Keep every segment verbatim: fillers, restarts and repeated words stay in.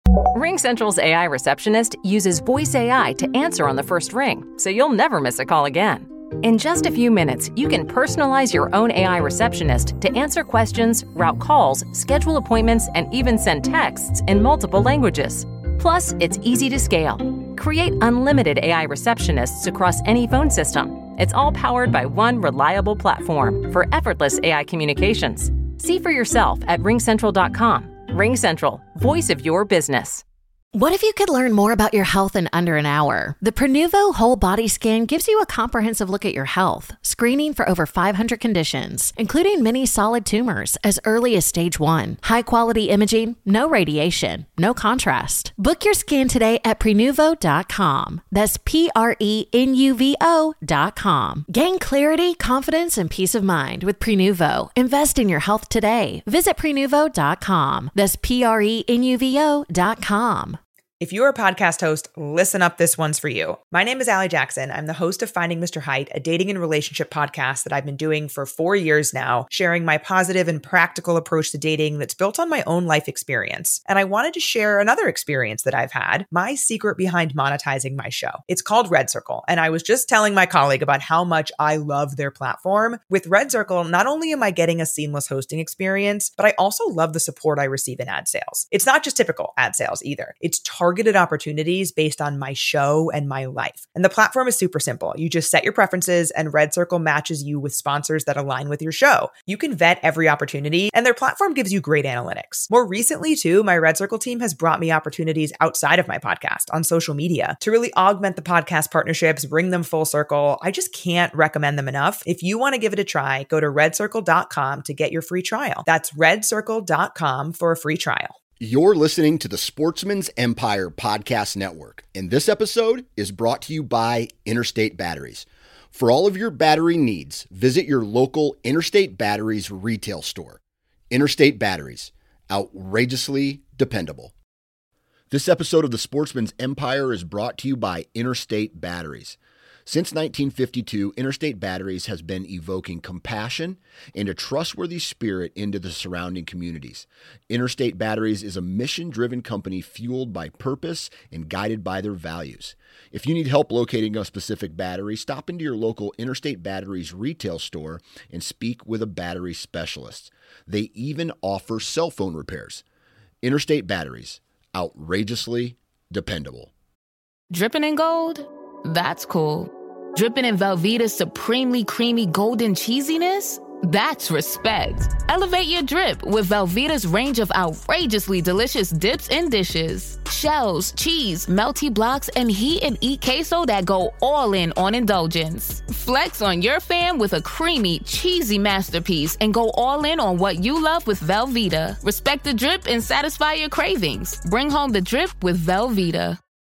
RingCentral's A I receptionist uses voice A I to answer on the first ring, so you'll never miss a call again. In just a few minutes, you can personalize your own A I receptionist to answer questions, route calls, schedule appointments, and even send texts in multiple languages. Plus, it's easy to scale. Create unlimited A I receptionists across any phone system. It's all powered by one reliable platform for effortless A I communications. See for yourself at ring central dot com. RingCentral, voice of your business. What if you could learn more about your health in under an hour? The Prenuvo Whole Body Scan gives you a comprehensive look at your health, screening for over five hundred conditions, including many solid tumors as early as stage one. High-quality imaging, no radiation, no contrast. Book your scan today at prenuvo dot com. That's P R E N U V O dot com. Gain clarity, confidence, and peace of mind with Prenuvo. Invest in your health today. Visit prenuvo dot com. That's P R E N U V O dot com. If you're a podcast host, listen up, this one's for you. My name is Allie Jackson. I'm the host of Finding Mister Height, a dating and relationship podcast that I've been doing for four years now, sharing my positive and practical approach to dating that's built on my own life experience. And I wanted to share another experience that I've had, my secret behind monetizing my show. It's called Red Circle, and I was just telling my colleague about how much I love their platform. With Red Circle, not only am I getting a seamless hosting experience, but I also love the support I receive in ad sales. It's not just typical ad sales either. It's targeted targeted opportunities based on my show and my life. And the platform is super simple. You just set your preferences and Red Circle matches you with sponsors that align with your show. You can vet every opportunity and their platform gives you great analytics. More recently too, my Red Circle team has brought me opportunities outside of my podcast on social media to really augment the podcast partnerships, bring them full circle. I just can't recommend them enough. If you want to give it a try, go to red circle dot com to get your free trial. That's red circle dot com for a free trial. You're listening to the Sportsman's Empire Podcast Network, and this episode is brought to you by Interstate Batteries. For all of your battery needs, visit your local Interstate Batteries retail store. Interstate Batteries, outrageously dependable. This episode of the Sportsman's Empire is brought to you by Interstate Batteries. Since nineteen fifty-two, Interstate Batteries has been evoking compassion and a trustworthy spirit into the surrounding communities. Interstate Batteries is a mission-driven company fueled by purpose and guided by their values. If you need help locating a specific battery, stop into your local Interstate Batteries retail store and speak with a battery specialist. They even offer cell phone repairs. Interstate Batteries, outrageously dependable. Dripping in gold? That's cool. Dripping in Velveeta's supremely creamy golden cheesiness? That's respect. Elevate your drip with Velveeta's range of outrageously delicious dips and dishes. Shells, cheese, melty blocks, and heat and eat queso that go all in on indulgence. Flex on your fam with a creamy, cheesy masterpiece and go all in on what you love with Velveeta. Respect the drip and satisfy your cravings. Bring home the drip with Velveeta.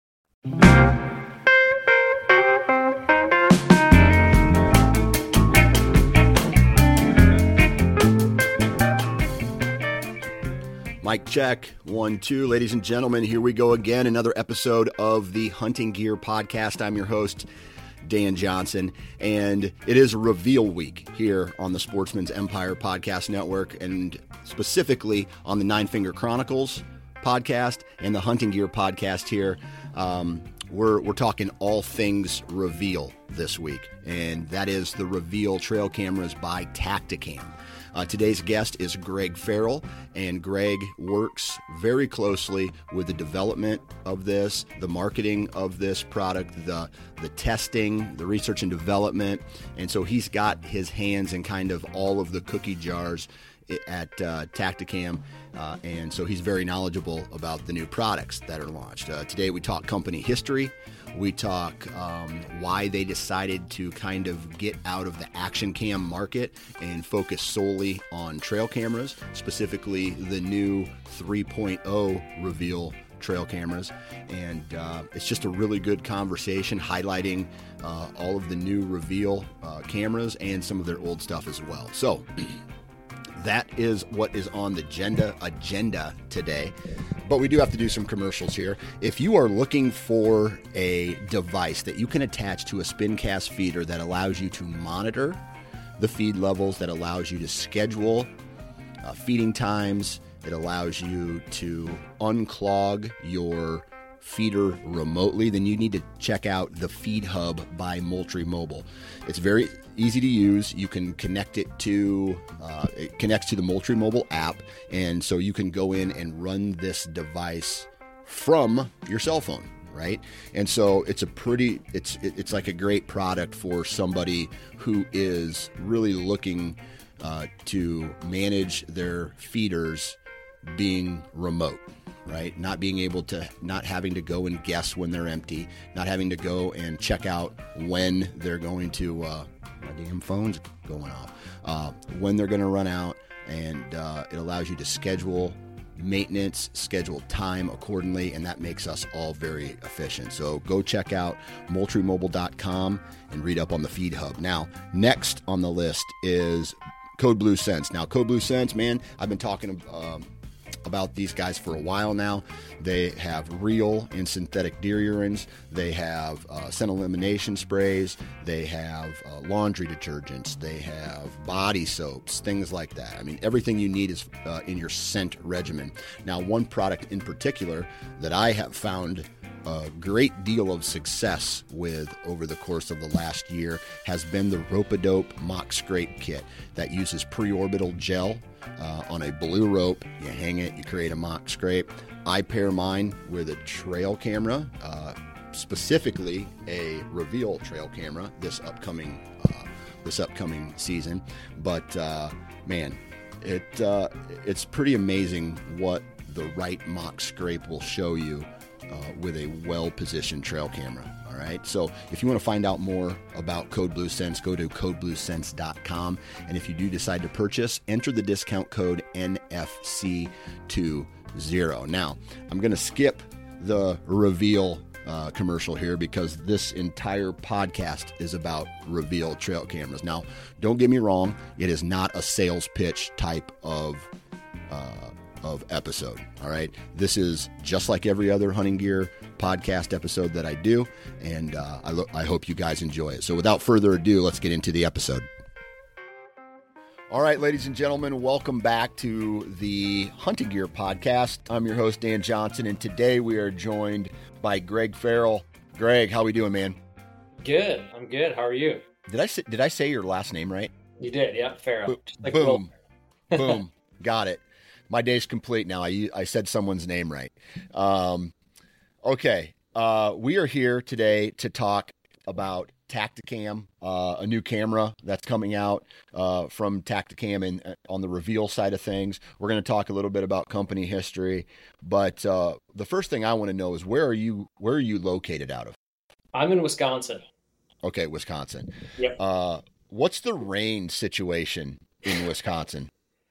Mic check, one, two. Ladies and gentlemen, here we go again. Another episode of the Hunting Gear Podcast. I'm your host, Dan Johnson, and it is Reveal Week here on the Sportsman's Empire Podcast Network, and specifically on the Nine Finger Chronicles podcast and the Hunting Gear Podcast here. Um, we're, we're talking all things Reveal this week, and that is the Reveal trail cameras by Tactacam. Uh, today's guest is Greg Farrell, and Greg works very closely with the development of this, the marketing of this product, the the testing, the research and development, and so he's got his hands in kind of all of the cookie jars at uh, Tactacam, uh, and so he's very knowledgeable about the new products that are launched. Uh, today we talk company history. We talk um, why they decided to kind of get out of the action cam market and focus solely on trail cameras, specifically the new three point oh Reveal trail cameras. And uh, it's just a really good conversation highlighting uh, all of the new Reveal uh, cameras and some of their old stuff as well. So that is what is on the agenda, agenda today. But we do have to do some commercials here. If you are looking for a device that you can attach to a SpinCast feeder that allows you to monitor the feed levels, that allows you to schedule uh, feeding times It allows you to unclog your feeder remotely. Then you need to check out the Feed Hub by Moultrie Mobile. It's very easy to use. You can connect it to, uh, it connects to the Moultrie Mobile app. And so you can go in and run this device from your cell phone, right? And so it's a pretty, it's, it's like a great product for somebody who is really looking uh, to manage their feeders being remote, right? Not being able to, not having to go and guess when they're empty, not having to go and check out when they're going to, uh, my damn phone's going off, uh, when they're going to run out. And uh, it allows you to schedule maintenance, schedule time accordingly, and that makes us all very efficient. So go check out moultrie mobile dot com and read up on the Feed Hub. Now, next on the list is Code Blue Scents. Now, Code Blue Scents, man, I've been talking um, about these guys for a while now. They have real and synthetic deer urines. They have uh, scent elimination sprays. They have uh, laundry detergents. They have body soaps, things like that. I mean, everything you need is uh, in your scent regimen. Now, one product in particular that I have found a great deal of success with over the course of the last year has been the Rope-A-Dope Mock Scrape Kit that uses preorbital gel uh, on a blue rope. You hang it, you create a mock scrape. I pair mine with a trail camera, uh, specifically a Reveal trail camera this upcoming uh, this upcoming season. But uh, man, it uh, it's pretty amazing what the right mock scrape will show you Uh, with a well-positioned trail camera. All right. So if you want to find out more about Code Blue Scents, go to code blue scents dot com. And if you do decide to purchase, enter the discount code N F C twenty. Now, I'm going to skip the Reveal uh, commercial here because this entire podcast is about Reveal trail cameras. Now, don't get me wrong. It is not a sales pitch type of uh of episode. All right. This is just like every other hunting gear podcast episode that I do. And uh, I, lo- I hope you guys enjoy it. So without further ado, let's get into the episode. All right, ladies and gentlemen, welcome back to the Hunting Gear Podcast. I'm your host, Dan Johnson, and today we are joined by Greg Farrell. Greg, how we doing, man? Good. I'm good. How are you? Did I say, did I say your last name right? You did. Yeah, Farrell. Bo- like boom. Boom. Got it. My day's complete now. I, I said someone's name right. Um, okay. Uh, we are here today to talk about Tactacam, uh, a new camera that's coming out uh, from Tactacam and uh, on the Reveal side of things. We're going to talk a little bit about company history, but uh, the first thing I want to know is where are you, where are you located out of? I'm in Wisconsin. Okay. Wisconsin. Yep. Uh, what's the rain situation in Wisconsin?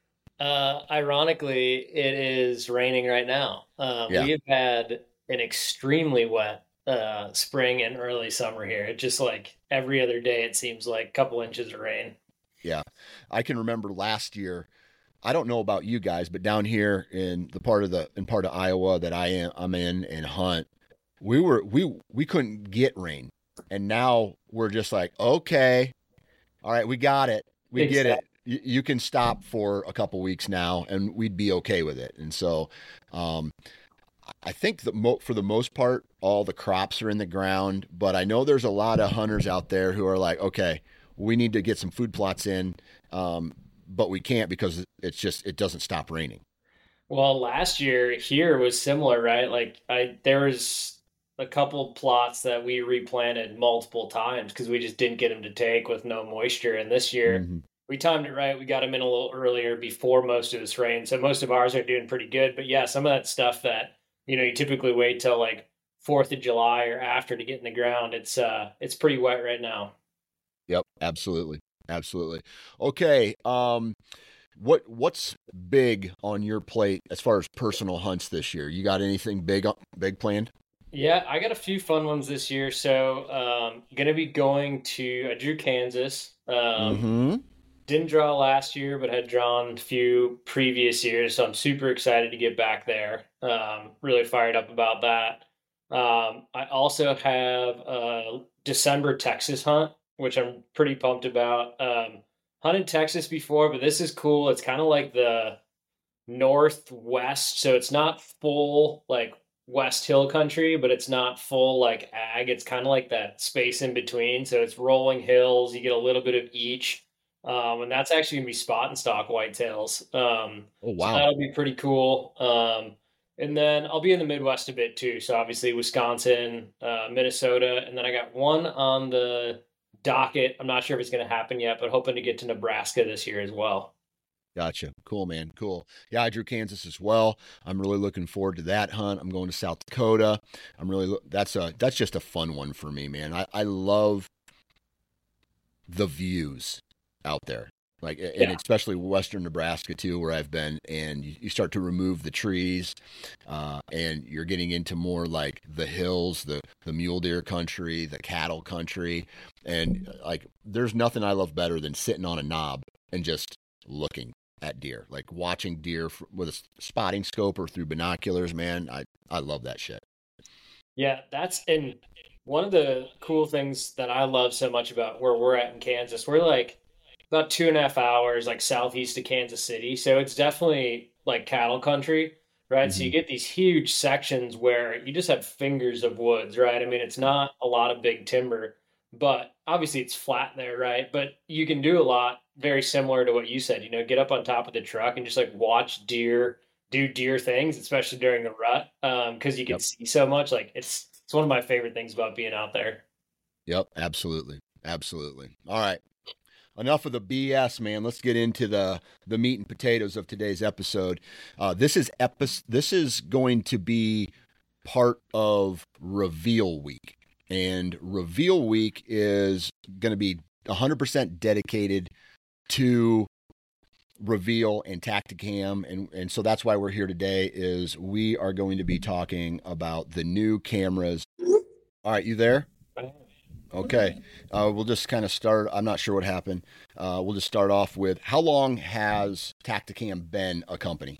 Uh, ironically, it is raining right now. Uh, Yeah. We have had an extremely wet uh, spring and early summer here. It just like every other day, it seems like a couple inches of rain. Yeah. I can remember last year, I don't know about you guys, but down here in the part of the, in part of Iowa that I am, I'm in and hunt, we were, we, we couldn't get rain. And now we're just like, okay, all right, we got it. We get it. You, you can stop for a couple weeks now and we'd be okay with it. And so, um, I think that mo- for the most part, all the crops are in the ground, but I know there's a lot of hunters out there who are like, okay, we need to get some food plots in. Um, but we can't because it's just, it doesn't stop raining. Well, last year here was similar, right? Like I, there was a couple plots that we replanted multiple times because we just didn't get them to take with no moisture. And this year Mm-hmm. we timed it right. We got them in a little earlier before most of this rain. So most of ours are doing pretty good. But yeah, some of that stuff that, you know, you typically wait till like fourth of July or after to get in the ground. It's, uh, it's pretty wet right now. Yep. Absolutely. Absolutely. Okay. Um, what, what's big on your plate as far as personal hunts this year? You got anything big, big planned? Yeah, I got a few fun ones this year. So, um, going to be going to, I drew Kansas. Um, Mm-hmm. Didn't draw last year, but had drawn a few previous years. So I'm super excited to get back there. Um, really fired up about that. Um, I also have a December Texas hunt, which I'm pretty pumped about. Um, hunted Texas before, but this is cool. It's kind of like the northwest. So it's not full like West Hill country, but it's not full like ag. It's kind of like that space in between. So it's rolling hills. You get a little bit of each. Um, and that's actually gonna be spot and stock whitetails. Um, Oh, so wow. that'll be pretty cool. Um, and then I'll be in the Midwest a bit too. So obviously Wisconsin, uh, Minnesota, and then I got one on the docket. I'm not sure if it's going to happen yet, but hoping to get to Nebraska this year as well. Gotcha. Cool, man. Cool. Yeah, I drew Kansas as well. I'm really looking forward to that hunt. I'm going to South Dakota. I'm really, lo- that's a, that's just a fun one for me, man. I, I love the views out there. Like, and Yeah. especially Western Nebraska too, where I've been, and you, you start to remove the trees, uh, and you're getting into more like the hills, the, the mule deer country, the cattle country. And like, there's nothing I love better than sitting on a knob and just looking at deer, like watching deer f- with a spotting scope or through binoculars, man. I, I love that shit. Yeah, that's and one of the cool things that I love so much about where we're at in Kansas, we're like about two and a half hours like southeast of Kansas City. So it's definitely like cattle country, right? So you Mhm. get these huge sections where you just have fingers of woods, right? I mean, it's not a lot of big timber, but obviously it's flat there, right? But you can do a lot very similar to what you said, you know, get up on top of the truck and just like watch deer do deer things, especially during the rut. Um, because you can Yep. see so much. Like it's it's one of my favorite things about being out there. Yep. Absolutely. Absolutely. All right. Enough of the B S, man. Let's get into the the meat and potatoes of today's episode. Uh, this is epi- This is going to be part of Reveal Week, and Reveal Week is going to be one hundred percent dedicated to Reveal and Tactacam, and and so that's why we're here today. Is we are going to be talking about the new cameras. All right, you there? Okay. Uh, we'll just kind of start. I'm not sure what happened. Uh, we'll just start off with, how long has Tactacam been a company?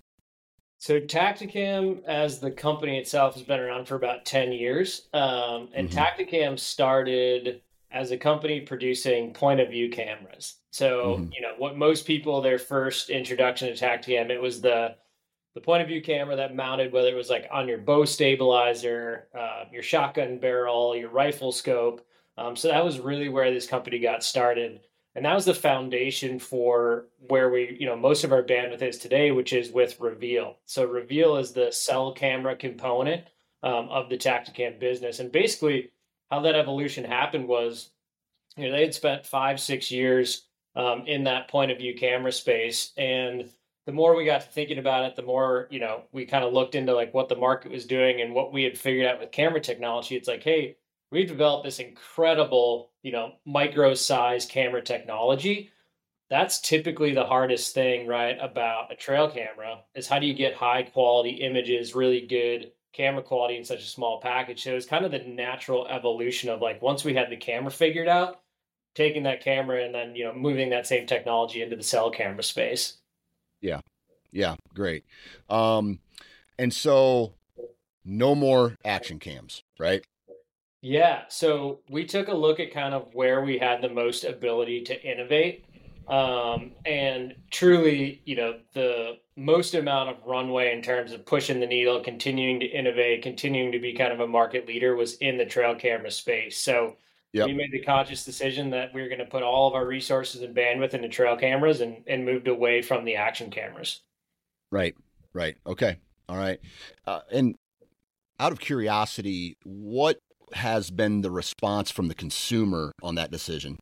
So Tactacam, as the company itself, has been around for about ten years. Um, and Mhm. Tactacam started as a company producing point of view cameras. So, Mhm. you know, what most people, their first introduction to Tactacam, it was the the point of view camera that mounted, whether it was like on your bow stabilizer, uh, your shotgun barrel, your rifle scope. Um, so that was really where this company got started. And that was the foundation for where we, you know, most of our bandwidth is today, which is with Reveal. So Reveal is the cell camera component um, of the Tactacam business. And basically, how that evolution happened was, you know, they had spent five, six years um, in that point of view camera space. And the more we got to thinking about it, the more, you know, we kind of looked into like what the market was doing and what we had figured out with camera technology. It's like, hey, we've developed this incredible, you know, micro size camera technology. That's typically the hardest thing, right, about a trail camera is how do you get high quality images, really good camera quality in such a small package. So it's kind of the natural evolution of like once we had the camera figured out, taking that camera and then, you know, moving that same technology into the cell camera space. Yeah. Yeah. Great. Um, and so no more action cams, right? Yeah. So we took a look at kind of where we had the most ability to innovate. Um, and truly, you know, the most amount of runway in terms of pushing the needle, continuing to innovate, continuing to be kind of a market leader was in the trail camera space. So Yep. we made the conscious decision that we were going to put all of our resources and bandwidth into trail cameras and, and moved away from the action cameras. Right. Right. Okay. All right. Uh, and out of curiosity, what has been the response from the consumer on that decision?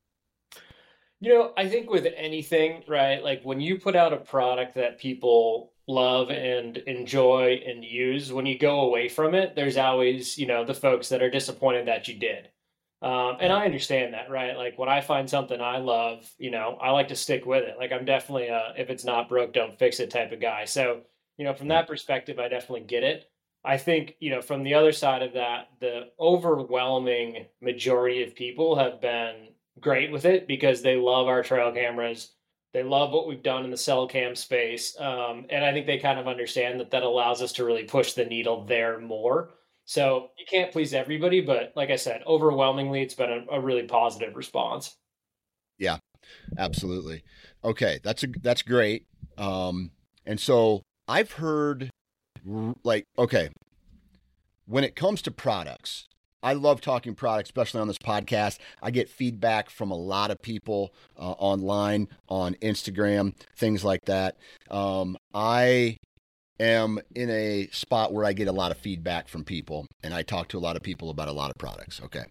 You know, I think with anything, right? Like when you put out a product that people love and enjoy and use, when you go away from it, there's always, you know, the folks that are disappointed that you did. Um, and I understand that, right? Like when I find something I love, you know, I like to stick with it. Like I'm definitely a if it's not broke, don't fix it type of guy. So, you know, from Right. that perspective, I definitely get it. I think, you know, from the other side of that, the overwhelming majority of people have been great with it because they love our trail cameras. They love what we've done in the cell cam space. Um, and I think they kind of understand that that allows us to really push the needle there more. So you can't please everybody, but like I said, overwhelmingly, it's been a, a really positive response. Yeah, absolutely. Okay. That's a, that's great. Um, And so I've heard, like, okay, when it comes to products, I love talking products, especially on this podcast. I get feedback from a lot of people uh, online, on Instagram, things like that. Um, I am in a spot where I get a lot of feedback from people, and I talk to a lot of people about a lot of products. Okay.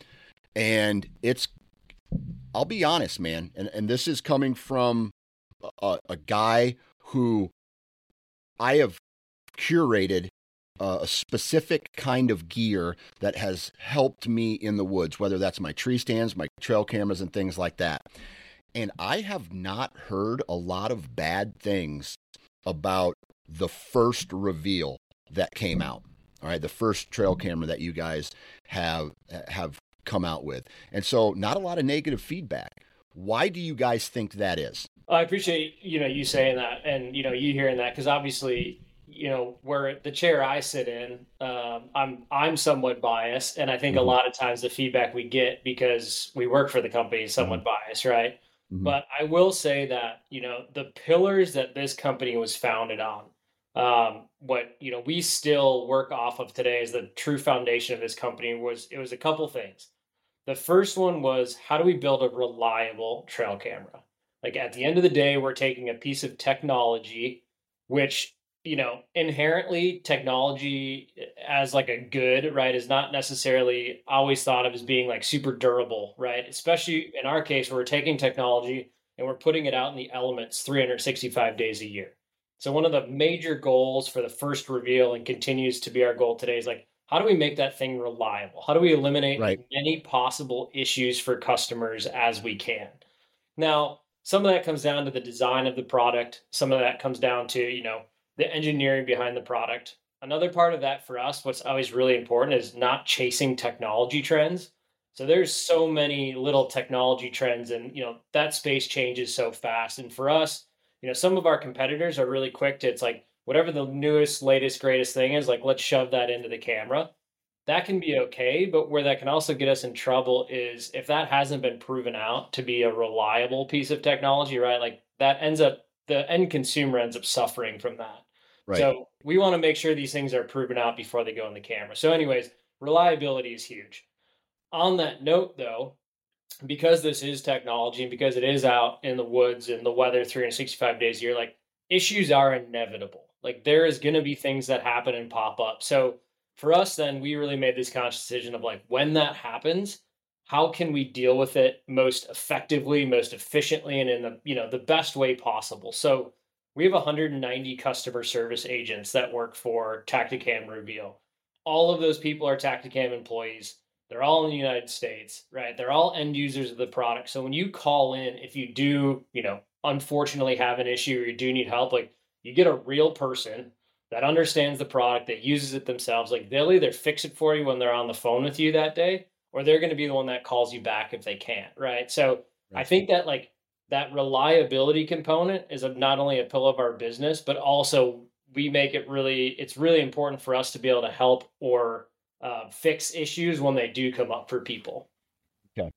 And it's, I'll be honest, man, and, and this is coming from a, a guy who I have curated Uh, a specific kind of gear that has helped me in the woods, whether that's my tree stands, my trail cameras, and things like that. And I have not heard a lot of bad things about the first reveal that came out. All right, the first trail camera that you guys have have come out with. And so not a lot of negative feedback. Why do you guys think that is? I appreciate, you know, you saying that and, you know, you hearing that, because obviously, you know, where the chair I sit in, um, I'm I'm somewhat biased, and I think mm-hmm. a lot of times the feedback we get because we work for the company is somewhat mm-hmm. biased, right? Mm-hmm. But I will say that, you know, the pillars that this company was founded on, um, what, you know, we still work off of today as the true foundation of this company was, it was a couple things. The first one was, how do we build a reliable trail camera? Like, at the end of the day, we're taking a piece of technology, which, you know, inherently technology as like a good, right, is not necessarily always thought of as being like super durable, right? Especially in our case, where we're taking technology and we're putting it out in the elements three hundred sixty-five days a year. So one of the major goals for the first reveal, and continues to be our goal today, is like, how do we make that thing reliable? How do we eliminate right. any possible issues for customers as we can? Now, some of that comes down to the design of the product. Some of that comes down to, you know, the engineering behind the product. Another part of that for us, what's always really important, is not chasing technology trends. So there's so many little technology trends, and, you know, that space changes so fast. And for us, you know, some of our competitors are really quick to, it's like, whatever the newest, latest, greatest thing is, like, let's shove that into the camera. That can be okay, but where that can also get us in trouble is if that hasn't been proven out to be a reliable piece of technology, right? Like, that ends up, the end consumer ends up suffering from that. Right. So we want to make sure these things are proven out before they go in the camera. So anyways, reliability is huge. On that note, though, because this is technology and because it is out in the woods and the weather three hundred sixty-five days a year, like, issues are inevitable. Like, there is going to be things that happen and pop up. So for us, then, we really made this conscious decision of, like, when that happens, how can we deal with it most effectively, most efficiently, and in the, you know, the best way possible? So we have one hundred ninety customer service agents that work for Tactacam Reveal. All of those people are Tactacam employees. They're all in the United States, right? They're all end users of the product. So when you call in, if you do, you know, unfortunately have an issue or you do need help, like, you get a real person that understands the product, that uses it themselves. Like, they'll either fix it for you when they're on the phone with you that day, or they're going to be the one that calls you back if they can't, right? So right. I think that, like, that reliability component is a, not only a pillar of our business, but also we make it really, it's really important for us to be able to help or uh, fix issues when they do come up for people. Okay.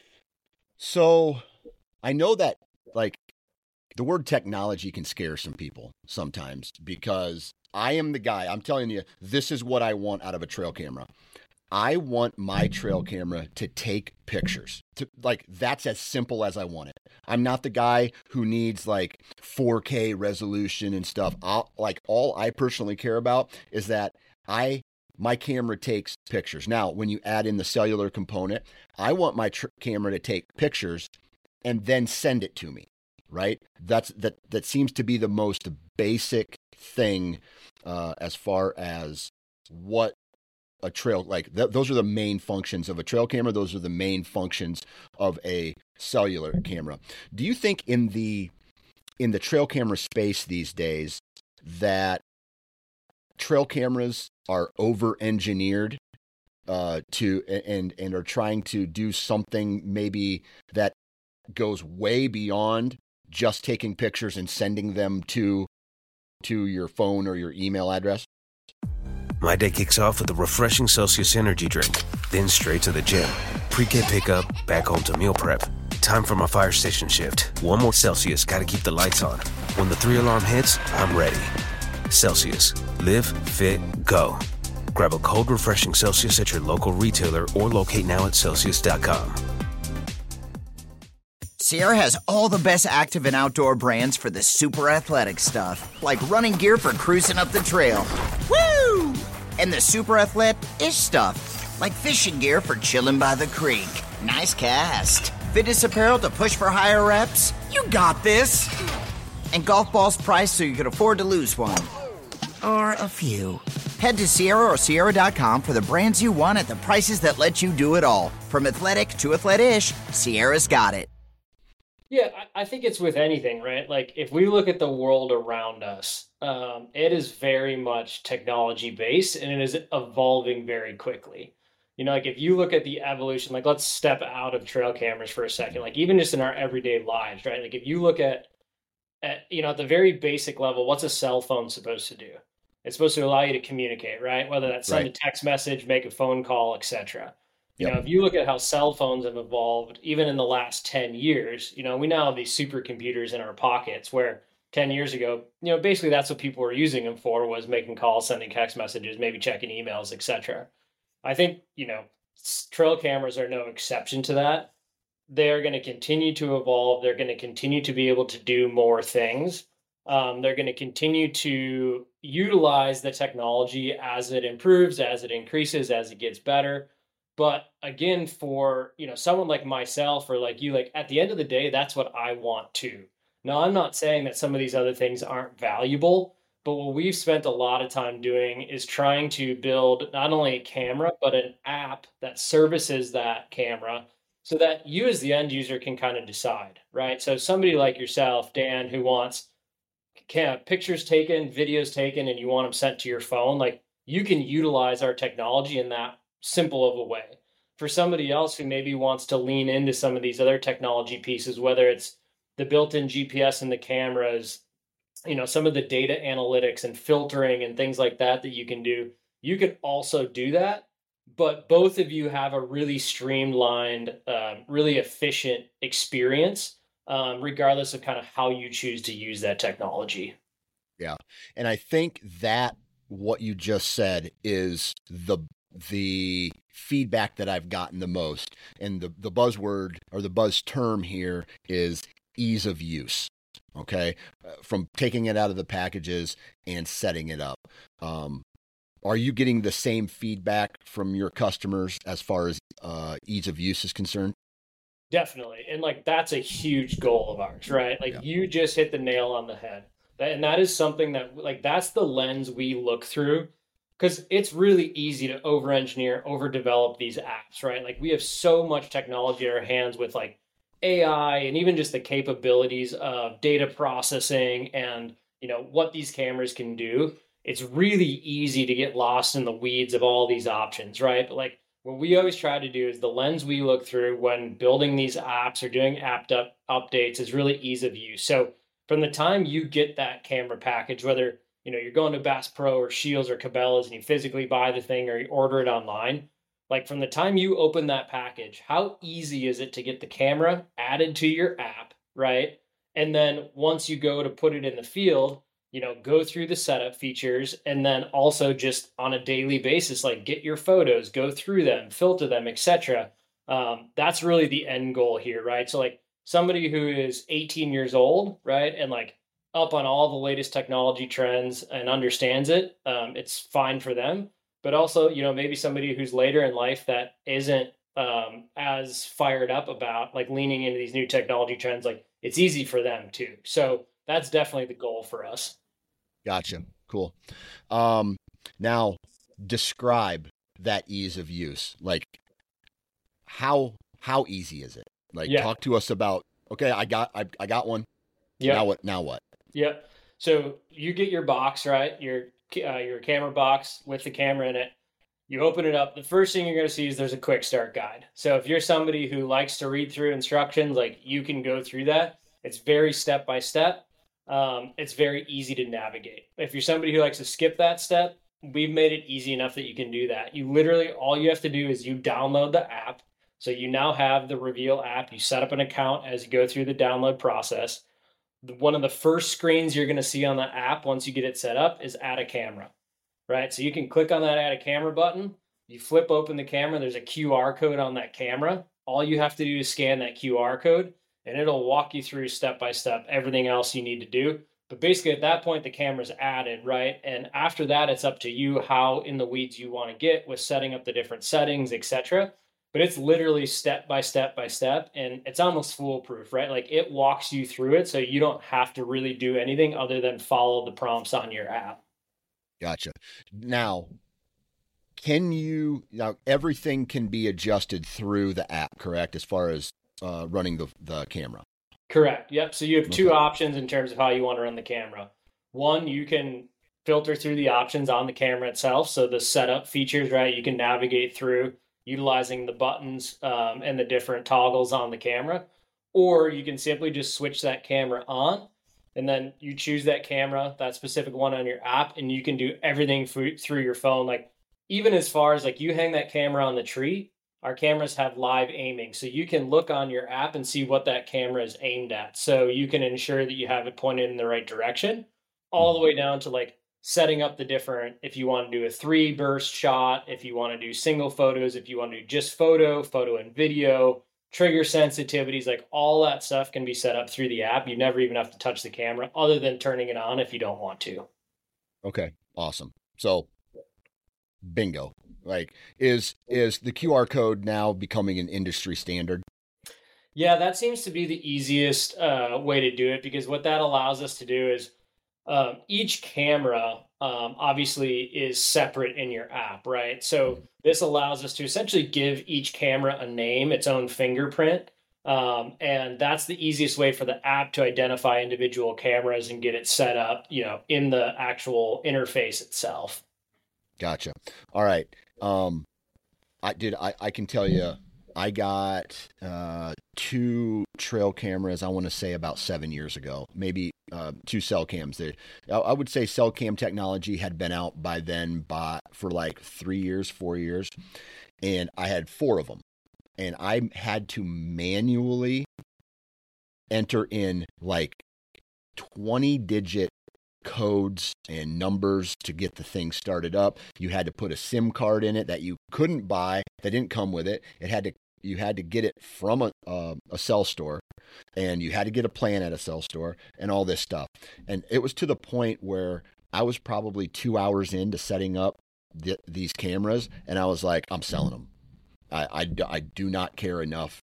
So I know that, like, the word technology can scare some people sometimes, because I am the guy, I'm telling you, this is what I want out of a trail camera. I want my trail camera to take pictures. To, like, that's as simple as I want it. I'm not the guy who needs like four K resolution and stuff. I'll, like, all I personally care about is that I my camera takes pictures. Now, when you add in the cellular component, I want my tr- camera to take pictures and then send it to me, right? That's that that seems to be the most basic thing uh, as far as what a trail, like th- those are the main functions of a trail camera. Those are the main functions of a cellular camera. Do you think in the in the trail camera space these days that trail cameras are over-engineered uh, to and and are trying to do something maybe that goes way beyond just taking pictures and sending them to to your phone or your email address? My day kicks off with a refreshing Celsius energy drink, then straight to the gym. Pre-K pickup, back home to meal prep. time for my fire station shift. One more Celsius, gotta keep the lights on. When the three alarm hits, I'm ready. Celsius. Live, fit, go. Grab a cold, refreshing Celsius at your local retailer or locate now at Celsius dot com. Sierra has all the best active and outdoor brands for the super athletic stuff, like running gear for cruising up the trail. Woo! And the super athletic-ish stuff, like fishing gear for chilling by the creek. Nice cast. Fitness apparel to push for higher reps. You got this. And golf balls priced so you can afford to lose one. Or a few. Head to Sierra or Sierra dot com for the brands you want at the prices that let you do it all. From athletic to athletic-ish, Sierra's got it. Yeah, I think it's with anything, right? Like if we look at the world around us, um, it is very much technology based and it is evolving very quickly. You know, like if you look at the evolution, like let's step out of trail cameras for a second, like even just in our everyday lives, right? Like if you look at, at you know, at the very basic level, what's a cell phone supposed to do? It's supposed to allow you to communicate, right? Whether that's send right. a text message, make a phone call, et cetera. You yep. know, if you look at how cell phones have evolved, even in the last ten years, you know, we now have these supercomputers in our pockets where ten years ago, you know, basically that's what people were using them for, was making calls, sending text messages, maybe checking emails, et cetera. I think, you know, trail cameras are no exception to that. They're going to continue to evolve. They're going to continue to be able to do more things. Um, they're going to continue to utilize the technology as it improves, as it increases, as it gets better. But again, for, you know, someone like myself or like you, like at the end of the day, that's what I want too. Now, I'm not saying that some of these other things aren't valuable, but what we've spent a lot of time doing is trying to build not only a camera, but an app that services that camera so that you as the end user can kind of decide, right? So somebody like yourself, Dan, who wants can, pictures taken, videos taken, and you want them sent to your phone, like you can utilize our technology in that simple of a way. For somebody else who maybe wants to lean into some of these other technology pieces, whether it's the built-in G P S in the cameras, you know, some of the data analytics and filtering and things like that that you can do, you can also do that. But both of you have a really streamlined, um, really efficient experience, um, regardless of kind of how you choose to use that technology. Yeah. And I think that what you just said is the the feedback that I've gotten the most. And the, the buzzword or the buzz term here is ease of use. Okay. Uh, from taking it out of the packages and setting it up. Um, are you getting the same feedback from your customers as far as uh, ease of use is concerned? Definitely. And like, that's a huge goal of ours, right? Like yeah. you just hit the nail on the head. And that is something that like, that's the lens we look through. Because it's really easy to over-engineer, overdevelop these apps, right? Like we have so much technology in our hands with like A I and even just the capabilities of data processing and, you know, what these cameras can do. It's really easy to get lost in the weeds of all these options, right? But like what we always try to do is the lens we look through when building these apps or doing app up updates is really ease of use. So from the time you get that camera package, whether you know, you're going to Bass Pro or Shields or Cabela's and you physically buy the thing or you order it online, like from the time you open that package, how easy is it to get the camera added to your app, right? And then once you go to put it in the field, you know, go through the setup features and then also just on a daily basis, like get your photos, go through them, filter them, et cetera. Um, that's really the end goal here, right? So like somebody who is eighteen years old, right? And like, up on all the latest technology trends and understands it, um, it's fine for them. But also, you know, maybe somebody who's later in life that isn't um, as fired up about like leaning into these new technology trends, like it's easy for them too. So that's definitely the goal for us. Gotcha. Cool. Um, now describe that ease of use. Like how, how easy is it? Like yeah. talk to us about, okay, I got, I, I got one. Yeah. Now what, now what? Yep. So you get your box, right? Your uh, your camera box with the camera in it. You open it up. The first thing you're going to see is there's a quick start guide. So if you're somebody who likes to read through instructions, like you can go through that. It's very step by step. Um, it's very easy to navigate. If you're somebody who likes to skip that step, we've made it easy enough that you can do that. You literally, all you have to do is you download the app. So you now have the Reveal app. You set up an account as you go through the download process. One of the first screens you're going to see on the app once you get it set up is add a camera, right? So you can click on that add a camera button. You flip open the camera. There's a Q R code on that camera. All you have to do is scan that Q R code, and it'll walk you through step by step everything else you need to do. But basically at that point, the camera's added, right? And after that, it's up to you how in the weeds you want to get with setting up the different settings, et cetera. But it's literally step by step by step, and it's almost foolproof, right? Like it walks you through it, so you don't have to really do anything other than follow the prompts on your app. Gotcha. Now, can you, now everything can be adjusted through the app, correct? As far as uh, running the, the camera. Correct. Yep. So you have two Okay. options in terms of how you want to run the camera. One, you can filter through the options on the camera itself. So the setup features, right? You can navigate through utilizing the buttons um, and the different toggles on the camera. Or you can simply just switch that camera on, and then you choose that camera, that specific one on your app, and you can do everything through, through your phone. Like even as far as like you hang that camera on the tree, our cameras have live aiming. So you can look on your app and see what that camera is aimed at. So you can ensure that you have it pointed in the right direction, all the way down to like setting up the different, if you want to do a three burst shot, if you want to do single photos, if you want to do just photo, photo and video, trigger sensitivities, like all that stuff can be set up through the app. You never even have to touch the camera other than turning it on if you don't want to. Okay. Awesome. So bingo. Like is, is the Q R code now becoming an industry standard? Yeah, that seems to be the easiest uh, way to do it, because what that allows us to do is um, each camera um, obviously is separate in your app, right? So this allows us to essentially give each camera a name, its own fingerprint. Um, and that's the easiest way for the app to identify individual cameras and get it set up, you know, in the actual interface itself. Gotcha. All right. Um, I did, I, I can tell you, I got uh, two trail cameras, I want to say about seven years ago, maybe uh, two cell cams. They, I would say cell cam technology had been out by then by, for like three years, four years. And I had four of them. And I had to manually enter in like twenty digit codes and numbers to get the thing started up. You had to put a SIM card in it that you couldn't buy, that didn't come with it. It had to, you had to get it from a, uh, a cell store, and you had to get a plan at a cell store and all this stuff. And it was to the point where I was probably two hours into setting up th- these cameras, and I was like, I'm selling them. I, I, I do not care enough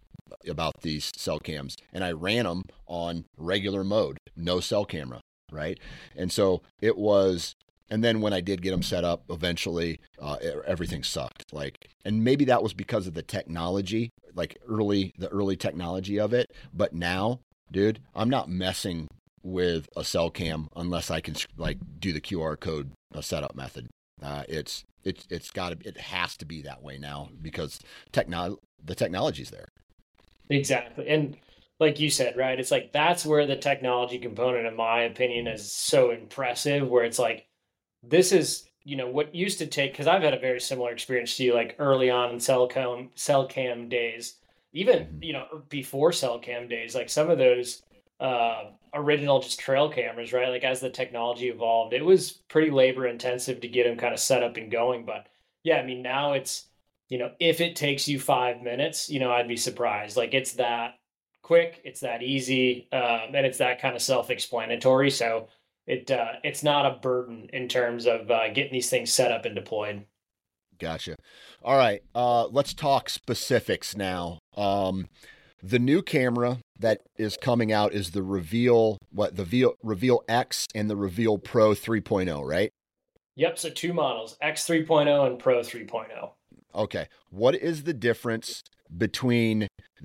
about these cell cams. And I ran them on regular mode, no cell camera. Right. And so it was, and then when I did get them set up, eventually uh, everything sucked. Like, and maybe that was because of the technology, like early, the early technology of it. But now, dude, I'm not messing with a cell cam unless I can like do the Q R code uh, setup method. Uh, it's, it's, it's gotta, it has to be that way now because techno- the technology's there. Exactly. And like you said, right, it's like that's where the technology component, in my opinion, is so impressive, where it's like, this is, you know, what used to take, because I've had a very similar experience to you, like early on in cell cam, cell cam days, even, you know, before cell cam days, like some of those uh, original just trail cameras, right? Like as the technology evolved, it was pretty labor intensive to get them kind of set up and going. But yeah, I mean, now it's, you know, if it takes you five minutes, you know, I'd be surprised. Like it's that quick, it's that easy, um, and it's that kind of self-explanatory. So it uh, it's not a burden in terms of uh, getting these things set up and deployed. Gotcha. All right, uh, let's talk specifics now. Um, the new camera that is coming out is the Reveal, what the Reveal, Reveal X and the Reveal Pro three point oh, right? Yep. So two models, X three point oh and Pro three point oh. Okay. What is the difference between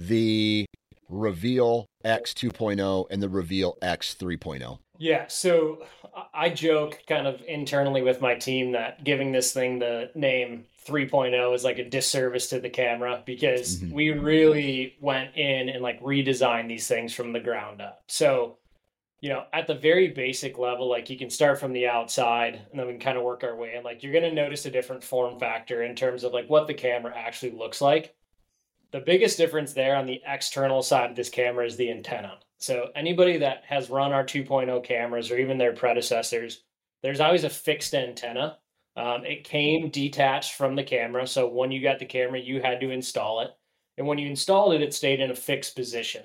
the Reveal X two point oh and the Reveal X three point oh? Yeah, so I joke kind of internally with my team that giving this thing the name three point oh is like a disservice to the camera, because mm-hmm. we really went in and like redesigned these things from the ground up. So, you know, at the very basic level, like you can start from the outside and then we can kind of work our way in. Like you're going to notice a different form factor in terms of like what the camera actually looks like. the biggest difference there on the external side of this camera is the antenna. So anybody that has run our two point oh cameras or even their predecessors, there's always a fixed antenna. Um, it came detached from the camera. So when you got the camera, you had to install it. And when you installed it, it stayed in a fixed position.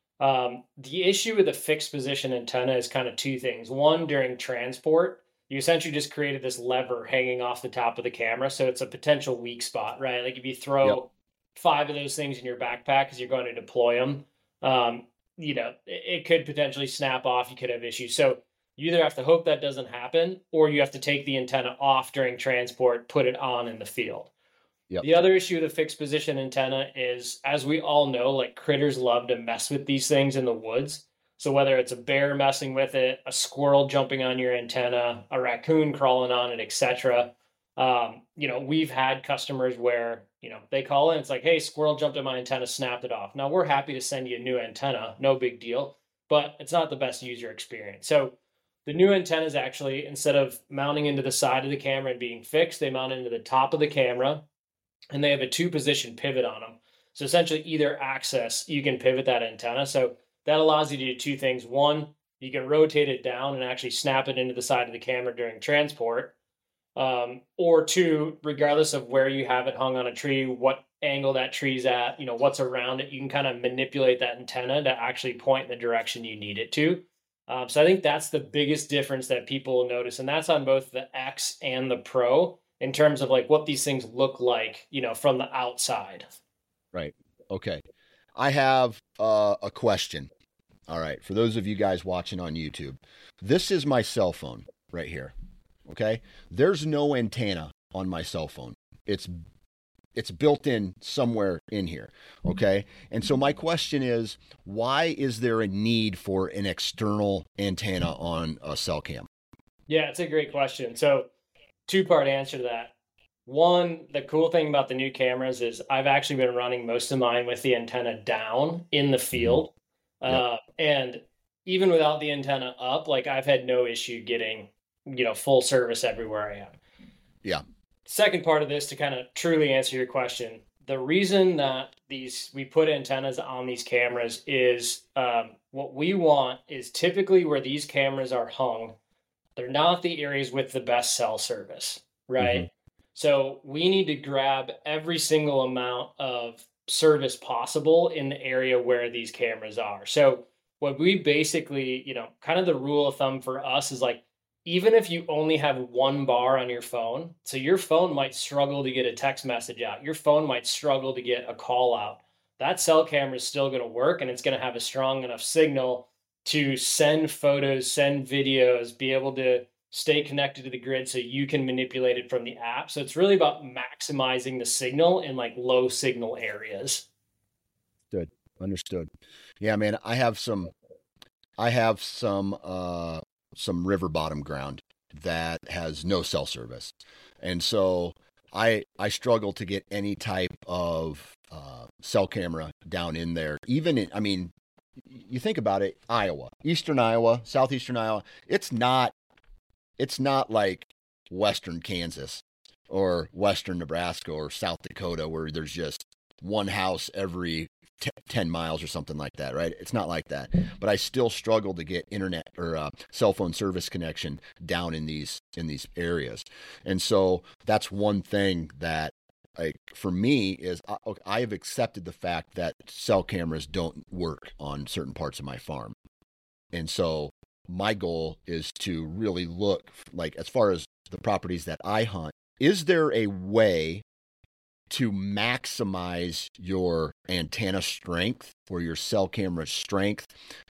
Um, the issue with a fixed position antenna is kind of two things. One, during transport, you essentially just created this lever hanging off the top of the camera. So it's a potential weak spot, right? Like if you throw yep. five of those things in your backpack as you're going to deploy them, um, you know, it, it could potentially snap off. You could have issues. So you either have to hope that doesn't happen, or you have to take the antenna off during transport, put it on in the field. Yep. The other issue with a fixed position antenna is, as we all know, like critters love to mess with these things in the woods. So whether it's a bear messing with it, a squirrel jumping on your antenna, a raccoon crawling on it, et cetera. Um, you know, we've had customers where, you know, they call in, it's like, hey, squirrel jumped on my antenna, snapped it off. Now we're happy to send you a new antenna, no big deal, but it's not the best user experience. So the new antenna is actually, instead of mounting into the side of the camera and being fixed, they mount into the top of the camera, and they have a two position pivot on them. So essentially either axis, you can pivot that antenna. So that allows you to do two things. One, you can rotate it down and actually snap it into the side of the camera during transport. Um, or two, regardless of where you have it hung on a tree, what angle that tree's at, you know, what's around it, you can kind of manipulate that antenna to actually point in the direction you need it to. Um, so I think that's the biggest difference that people will notice. And that's on both the X and the Pro in terms of like what these things look like, you know, from the outside. Right. Okay. I have uh, a question. All right. For those of you guys watching on YouTube, this is my cell phone right here. Okay. There's no antenna on my cell phone. It's It's built in somewhere in here, okay? And so my question is, why is there a need for an external antenna on a cell cam? Yeah, it's a great question. So two-part answer to that. One, the cool thing about the new cameras is I've actually been running most of mine with the antenna down in the field. Mm-hmm. Yep. Uh, and even without the antenna up, like I've had no issue getting, you know, full service everywhere I am. Yeah. Second part of this, to kind of truly answer your question, the reason that these we put antennas on these cameras is um, what we want is typically where these cameras are hung, they're not the areas with the best cell service, right? Mm-hmm. So we need to grab every single amount of service possible in the area where these cameras are. So what we basically, you know, kind of the rule of thumb for us is like, even if you only have one bar on your phone, so your phone might struggle to get a text message out, your phone might struggle to get a call out, that cell camera is still going to work, and it's going to have a strong enough signal to send photos, send videos, be able to stay connected to the grid so you can manipulate it from the app. So it's really about maximizing the signal in like low signal areas. Good. Understood. Yeah, man, I have some, I have some, uh, some river bottom ground that has no cell service. And so I, I struggle to get any type of, uh, cell camera down in there. Even in, I mean, you think about it, Iowa, Eastern Iowa, Southeastern Iowa, it's not, it's not like Western Kansas or Western Nebraska or South Dakota where there's just one house every t- ten miles or something like that, right? It's not like that. But I still struggle to get internet or uh, cell phone service connection down in these in these areas. And so that's one thing that, like, for me is I, I have accepted the fact that cell cameras don't work on certain parts of my farm. And so my goal is to really look, like, as far as the properties that I hunt, is there a way to maximize your antenna strength or your cell camera strength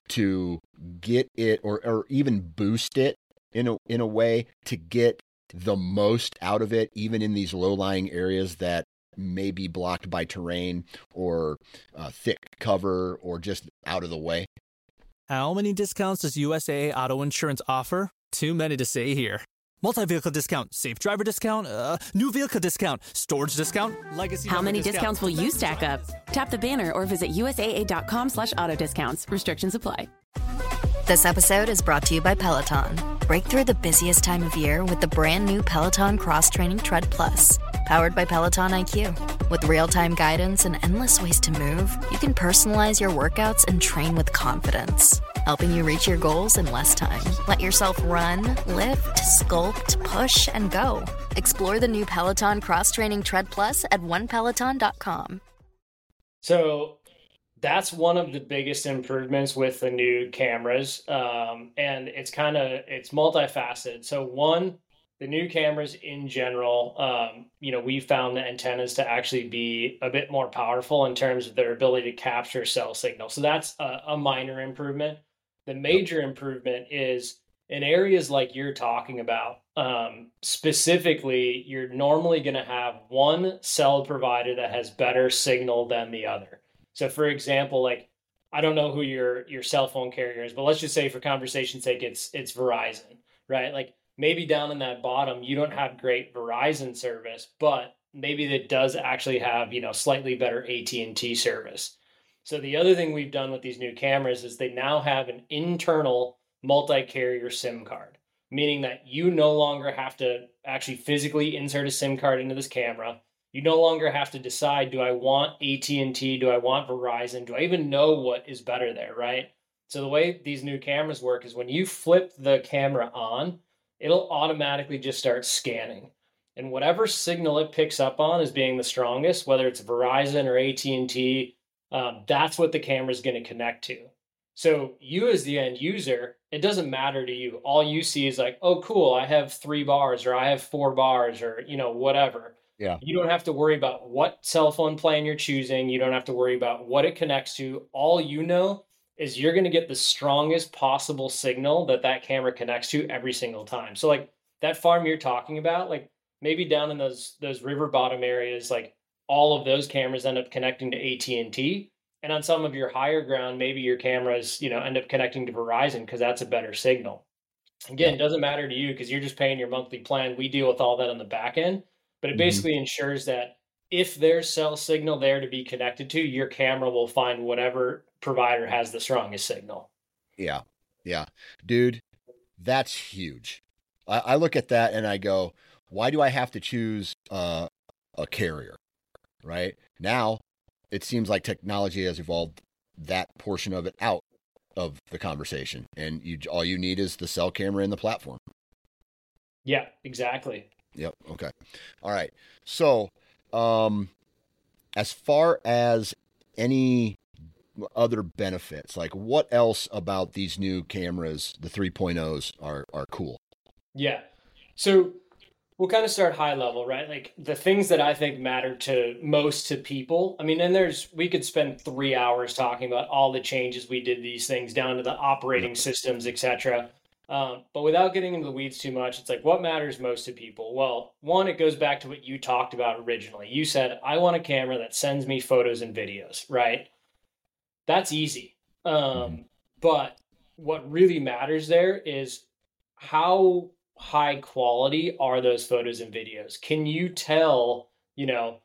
to get it, or, or even boost it in a, in a way to get the most out of it, even in these low-lying areas that may be blocked by terrain or uh, thick cover or just out of the way? How many discounts does U S A A Auto Insurance offer? Too many to say here. Multi-vehicle discount, safe driver discount, uh, new vehicle discount, storage discount, legacy. How many discount. discounts will you stack up? Tap the banner or visit U S A A dot com slash auto discounts. Restrictions apply. This episode is brought to you by Peloton. Break through the busiest time of year with the brand new Peloton Cross Training Tread Plus, powered by Peloton I Q. With real-time guidance and endless ways to move, you can personalize your workouts and train with confidence, helping you reach your goals in less time. Let yourself run, lift, sculpt, push, and go. Explore the new Peloton Cross Training Tread Plus at one peloton dot com. So that's one of the biggest improvements with the new cameras. Um, and it's kind of, it's multifaceted. So one, the new cameras in general, um, you know, we found the antennas to actually be a bit more powerful in terms of their ability to capture cell signal. So that's a, a minor improvement. The major improvement is in areas like you're talking about. Um, specifically, you're normally going to have one cell provider that has better signal than the other. So for example, like, I don't know who your, your cell phone carrier is, but let's just say for conversation's sake, it's, it's Verizon, right? Like maybe down in that bottom, you don't have great Verizon service, but maybe that does actually have, you know, slightly better A T and T service. So the other thing we've done with these new cameras is they now have an internal multi-carrier SIM card, meaning that you no longer have to actually physically insert a SIM card into this camera. You no longer have to decide, do I want A T and T? Do I want Verizon? Do I even know what is better there, right? So the way these new cameras work is when you flip the camera on, it'll automatically just start scanning. And whatever signal it picks up on as being the strongest, whether it's Verizon or A T and T, um, that's what the camera is going to connect to. So you as the end user, it doesn't matter to you. All you see is like, oh, cool, I have three bars or I have four bars or, you know, whatever. Yeah. You don't have to worry about what cell phone plan you're choosing. You don't have to worry about what it connects to. All you know is you're going to get the strongest possible signal that that camera connects to every single time. So like that farm you're talking about, like maybe down in those those river bottom areas, like all of those cameras end up connecting to A T and T. And on some of your higher ground, maybe your cameras, you know, end up connecting to Verizon because that's a better signal. Again, it doesn't matter to you because you're just paying your monthly plan. We deal with all that on the back end. But it basically mm-hmm. ensures that if there's cell signal there to be connected to, your camera will find whatever provider has the strongest signal. Yeah. Yeah. Dude, that's huge. I, I look at that and I go, why do I have to choose uh, a carrier? Right now, it seems like technology has evolved that portion of it out of the conversation. And you, all you need is the cell camera and the platform. Yeah, exactly. Yep. Okay. All right. So, um, as far as any other benefits, like what else about these new cameras, the three point ohs are, are cool? Yeah. So we'll kind of start high level, right? Like the things that I think matter to most to people. I mean, and there's, we could spend three hours talking about all the changes we did these things down to the operating systems, et cetera. Um, but without getting into the weeds too much, it's like, what matters most to people? Well, one, it goes back to what you talked about originally. You said, I want a camera that sends me photos and videos, right? That's easy. Um, but what really matters there is how high quality are those photos and videos? Can you tell, you know,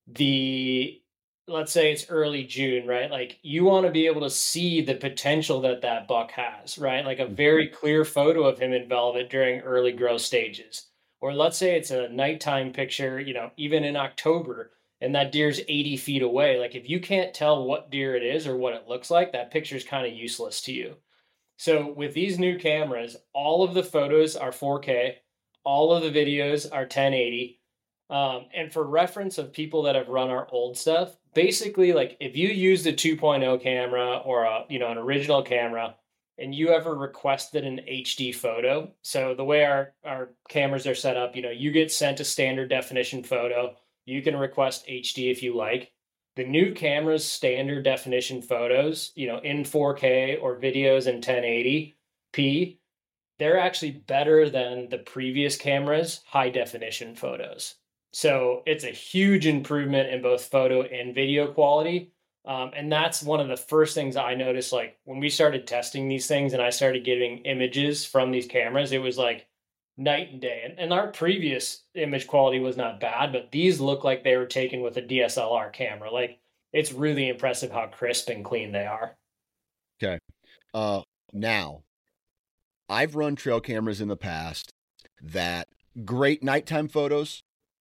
the, let's say it's early June, right? Like you want to be able to see the potential that that buck has, right? Like a very clear photo of him in velvet during early growth stages. Or let's say it's a nighttime picture, you know, even in October, and that deer's eighty feet away. Like if you can't tell what deer it is or what it looks like, that picture is kind of useless to you. So with these new cameras, all of the photos are four K, all of the videos are ten eighty. Um, and for reference of people that have run our old stuff, basically, like if you used a two point oh camera or a, you know, an original camera and you ever requested an H D photo, so the way our, our cameras are set up, you know, you get sent a standard definition photo. You can request H D if you like. The new camera's standard definition photos, you know, in four K or videos in ten eighty p, they're actually better than the previous camera's high definition photos. So it's a huge improvement in both photo and video quality. Um, and that's one of the first things I noticed, like when we started testing these things and I started getting images from these cameras, it was like night and day. And, and our previous image quality was not bad, but these look like they were taken with a D S L R camera. Like it's really impressive how crisp and clean they are. Okay. Uh, now, I've run trail cameras in the past that great nighttime photos,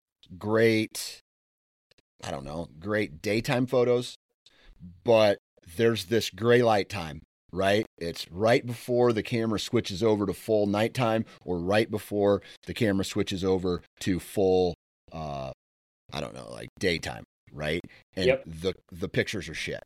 great, I don't know, great daytime photos, but there's this gray light time, right? It's right before the camera switches over to full nighttime or right before the camera switches over to full, uh, I don't know, like daytime, right? And yep. the the pictures are shit.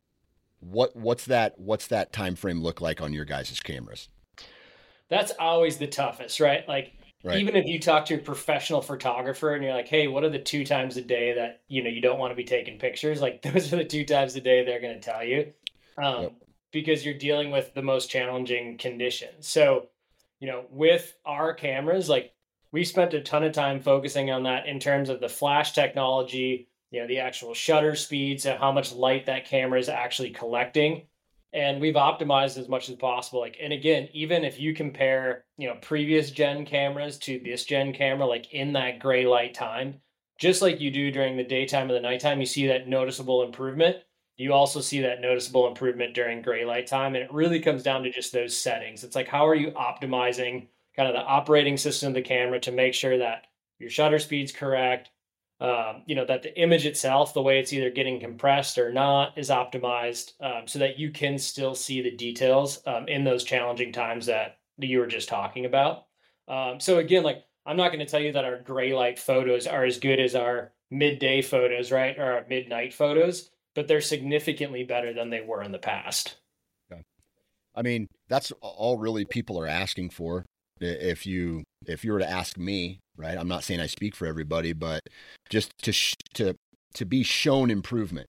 What what's that what's that time frame look like on your guys' cameras? That's always the toughest, right? Like right. even if you talk to a professional photographer and you're like, hey, what are the two times a day that, you know, you don't want to be taking pictures? Like those are the two times a day they're going to tell you, um, yep. because you're dealing with the most challenging conditions. So, you know, with our cameras, like we spent a ton of time focusing on that in terms of the flash technology, you know, the actual shutter speeds, and how much light that camera is actually collecting. And we've optimized as much as possible. Like, and again, even if you compare, you know, previous gen cameras to this gen camera, like in that gray light time, just like you do during the daytime or the nighttime, you see that noticeable improvement. You also see that noticeable improvement during gray light time. And it really comes down to just those settings. It's like, how are you optimizing kind of the operating system of the camera to make sure that your shutter speed's correct, Um, you know, that the image itself, the way it's either getting compressed or not, is optimized, um, so that you can still see the details um, in those challenging times that you were just talking about. Um, so again, like, I'm not going to tell you that our gray light photos are as good as our midday photos, right? Or our midnight photos, but they're significantly better than they were in the past. Okay. I mean, that's all really people are asking for. If you, if you were to ask me, right, I'm not saying I speak for everybody, but just to, sh- to, to be shown improvement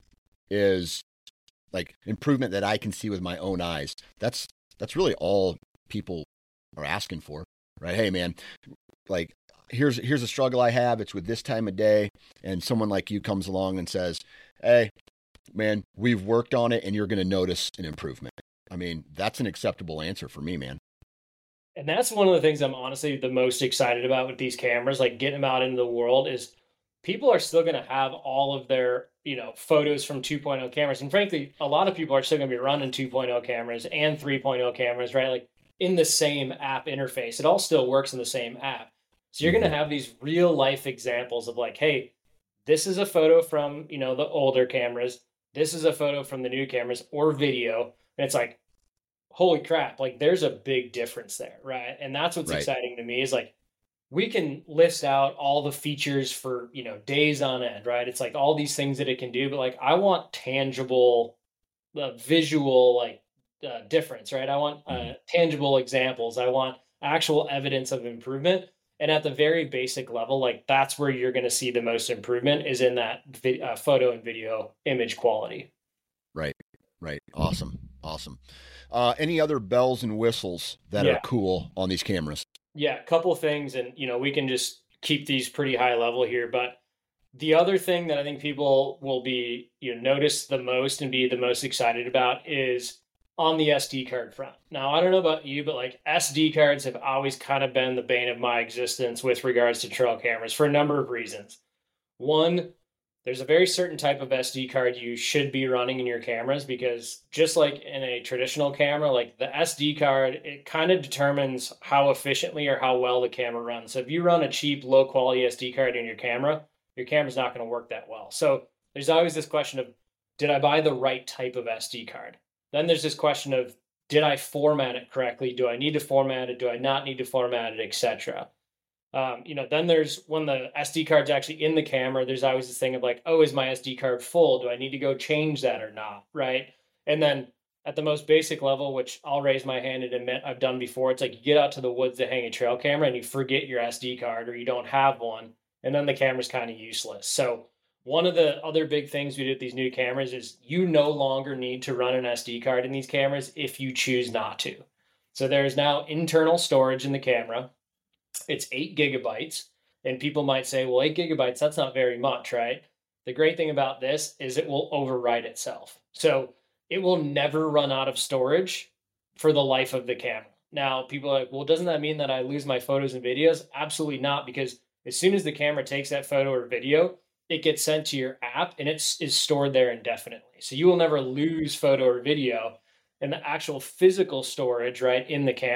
is like improvement that I can see with my own eyes. That's, that's really all people are asking for, right? Hey man, like here's, here's a struggle I have. It's with this time of day. And someone like you comes along and says, hey man, we've worked on it and you're going to notice an improvement. I mean, that's an acceptable answer for me, man. And that's one of the things I'm honestly the most excited about with these cameras, like getting them out into the world, is people are still going to have all of their, you know, photos from two point oh cameras. And frankly, a lot of people are still going to be running two point oh cameras and three point oh cameras, right? Like in the same app interface. It all still works in the same app. So you're going to have these real life examples of like, hey, this is a photo from, you know, the older cameras. This is a photo from the new cameras or video. And it's like, holy crap, like there's a big difference there, right? And that's what's right. exciting to me is like, we can list out all the features for, you know, days on end, right? It's like all these things that it can do, but like, I want tangible, uh, visual, like uh, difference, right? I want uh, mm-hmm. tangible examples. I want actual evidence of improvement. And at the very basic level, like that's where you're going to see the most improvement is in that vi- uh, photo and video image quality. Right. Right. Awesome. Awesome. Uh, any other bells and whistles that yeah. are cool on these cameras? Yeah, a couple of things, and you know, we can just keep these pretty high level here. But the other thing that I think people will be, you know, notice the most and be the most excited about is on the S D card front. Now, I don't know about you, but like S D cards have always kind of been the bane of my existence with regards to trail cameras for a number of reasons. One, there's a very certain type of S D card you should be running in your cameras because just like in a traditional camera, like the S D card, it kind of determines how efficiently or how well the camera runs. So if you run a cheap, low quality S D card in your camera, your camera's not going to work that well. So there's always this question of, did I buy the right type of S D card? Then there's this question of, did I format it correctly? Do I need to format it? Do I not need to format it, et cetera? Um, you know, then there's when the S D card's actually in the camera, there's always this thing of like, oh, is my S D card full? Do I need to go change that or not? Right. And then at the most basic level, which I'll raise my hand and admit I've done before, it's like you get out to the woods to hang a trail camera and you forget your S D card or you don't have one. And then the camera's kind of useless. So one of the other big things we do with these new cameras is you no longer need to run an S D card in these cameras if you choose not to. So there's now internal storage in the camera. It's eight gigabytes. And people might say, well, eight gigabytes, that's not very much, right? The great thing about this is it will overwrite itself. So it will never run out of storage for the life of the camera. Now, people are like, well, doesn't that mean that I lose my photos and videos? Absolutely not, because as soon as the camera takes that photo or video, it gets sent to your app and it is stored there indefinitely. So you will never lose photo or video. And the actual physical storage, right, in the camera,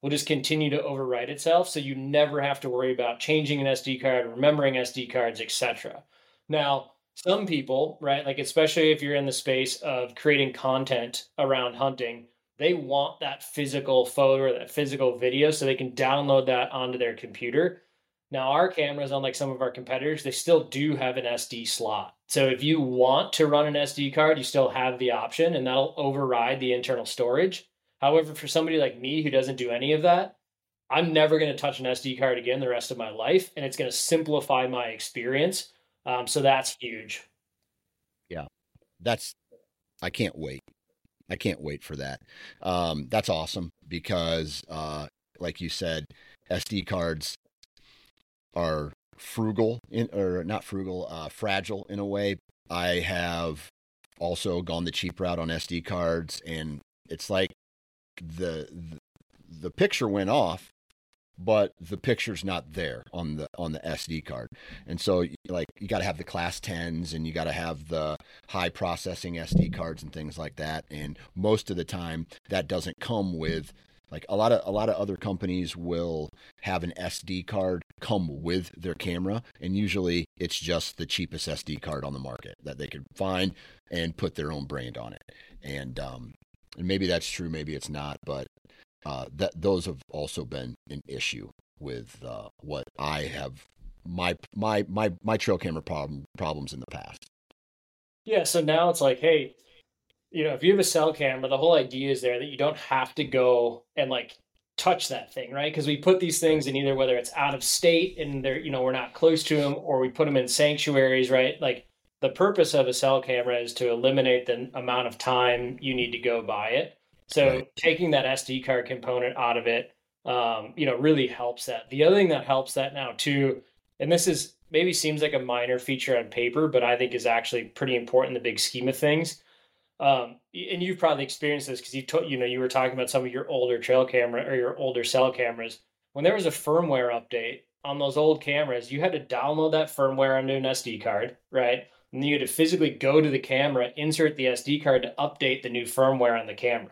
will just continue to overwrite itself. So you never have to worry about changing an S D card, remembering S D cards, et cetera. Now, some people, right, like especially if you're in the space of creating content around hunting, they want that physical photo or that physical video so they can download that onto their computer. Now, our cameras, unlike some of our competitors, they still do have an S D slot. So if you want to run an S D card, you still have the option, and that'll override the internal storage. However, for somebody like me who doesn't do any of that, I'm never going to touch an S D card again the rest of my life, and it's going to simplify my experience. Um, so that's huge. Yeah, that's, I can't wait. I can't wait for that. Um, that's awesome because, uh, like you said, S D cards are frugal in, or not frugal, uh, fragile in a way. I have also gone the cheap route on S D cards, and it's like the, the, the picture went off, but the picture's not there on the, on the S D card. And so like, you got to have the class tens and you got to have the high processing S D cards and things like that. And most of the time that doesn't come with, like a lot of, a lot of other companies will have an S D card come with their camera. And usually it's just the cheapest S D card on the market that they could find and put their own brand on it. And, um, and maybe that's true, maybe it's not, but Uh, that those have also been an issue with uh, what I have my my my my trail camera problem problems in the past. Yeah, so now it's like, hey, you know, if you have a cell camera, the whole idea is there that you don't have to go and like touch that thing, right? Because we put these things in either whether it's out of state and they're, you know, we're not close to them, or we put them in sanctuaries, right? Like the purpose of a cell camera is to eliminate the amount of time you need to go buy it. So right. Taking that S D card component out of it, um, you know, really helps that. The other thing that helps that now too, and this is maybe seems like a minor feature on paper, but I think is actually pretty important in the big scheme of things. Um, and you've probably experienced this because you told, you know, you were talking about some of your older trail camera or your older cell cameras. When there was a firmware update on those old cameras, you had to download that firmware onto an S D card, right? And then you had to physically go to the camera, insert the S D card to update the new firmware on the camera.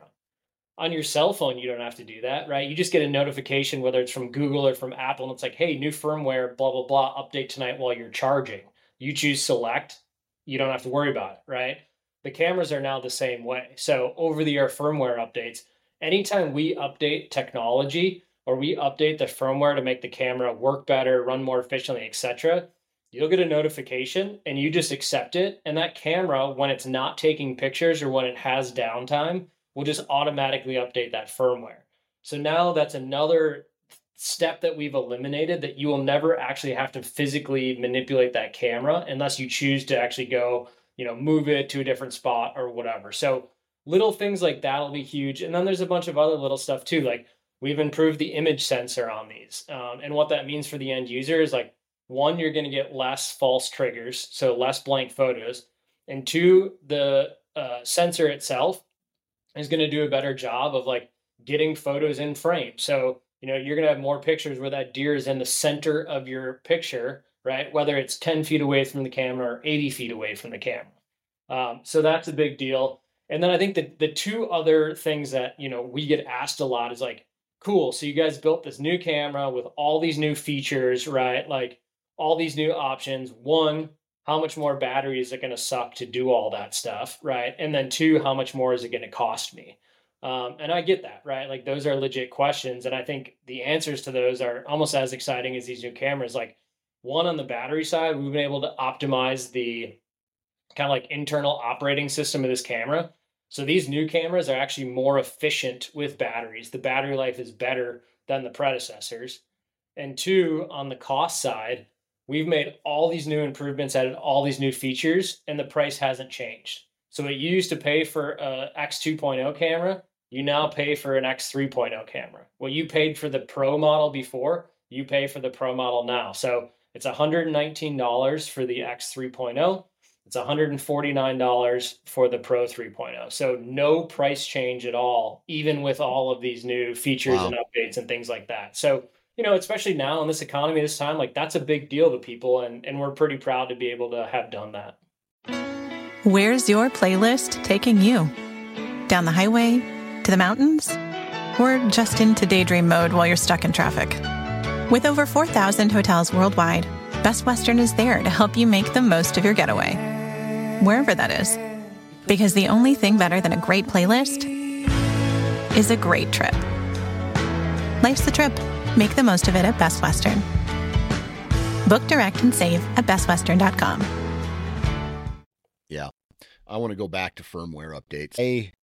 On your cell phone, you don't have to do that, right? You just get a notification, whether it's from Google or from Apple, and it's like, hey, new firmware, blah, blah, blah, update tonight while you're charging. You choose select. You don't have to worry about it, right? The cameras are now the same way. So over-the-air firmware updates, anytime we update technology or we update the firmware to make the camera work better, run more efficiently, et cetera, you'll get a notification and you just accept it. And that camera, when it's not taking pictures or when it has downtime, will just automatically update that firmware. So now that's another step that we've eliminated, that you will never actually have to physically manipulate that camera unless you choose to actually go, you know, move it to a different spot or whatever. So little things like that will be huge. And then there's a bunch of other little stuff too. Like we've improved the image sensor on these. Um, and what that means for the end user is like, one, you're going to get less false triggers, so less blank photos. And two, the uh, sensor itself is going to do a better job of like getting photos in frame. So, you know, you're going to have more pictures where that deer is in the center of your picture, right? Whether it's ten feet away from the camera or eighty feet away from the camera. Um, so that's a big deal. And then I think that the two other things that, you know, we get asked a lot is like, cool, so you guys built this new camera with all these new features, right? Like all these new options. One, how much more battery is it going to suck to do all that stuff, right? And then two, how much more is it going to cost me? Um, and I get that, right? Like those are legit questions. And I think the answers to those are almost as exciting as these new cameras. Like one, on the battery side, we've been able to optimize the kind of like internal operating system of this camera. So these new cameras are actually more efficient with batteries. The battery life is better than the predecessors. And two, on the cost side, we've made all these new improvements, added all these new features, and the price hasn't changed. So what you used to pay for a X two point oh camera, you now pay for an X three point oh camera. What you paid for the Pro model before, you pay for the Pro model now. So it's one hundred nineteen dollars for the X three point oh. It's one hundred forty-nine dollars for the Pro three point oh. So no price change at all, even with all of these new features wow. and updates and things like that. So, you know, especially now in this economy, this time, like that's a big deal to people. And, and we're pretty proud to be able to have done that. Where's your playlist taking you? Down the highway? To the mountains? or just into daydream mode while you're stuck in traffic. With over four thousand hotels worldwide, Best Western is there to help you make the most of your getaway, wherever that is. Because the only thing better than a great playlist is a great trip. Life's the trip. Make the most of it at Best Western. Book direct and save at best western dot com. Yeah. I want to go back to firmware updates. I,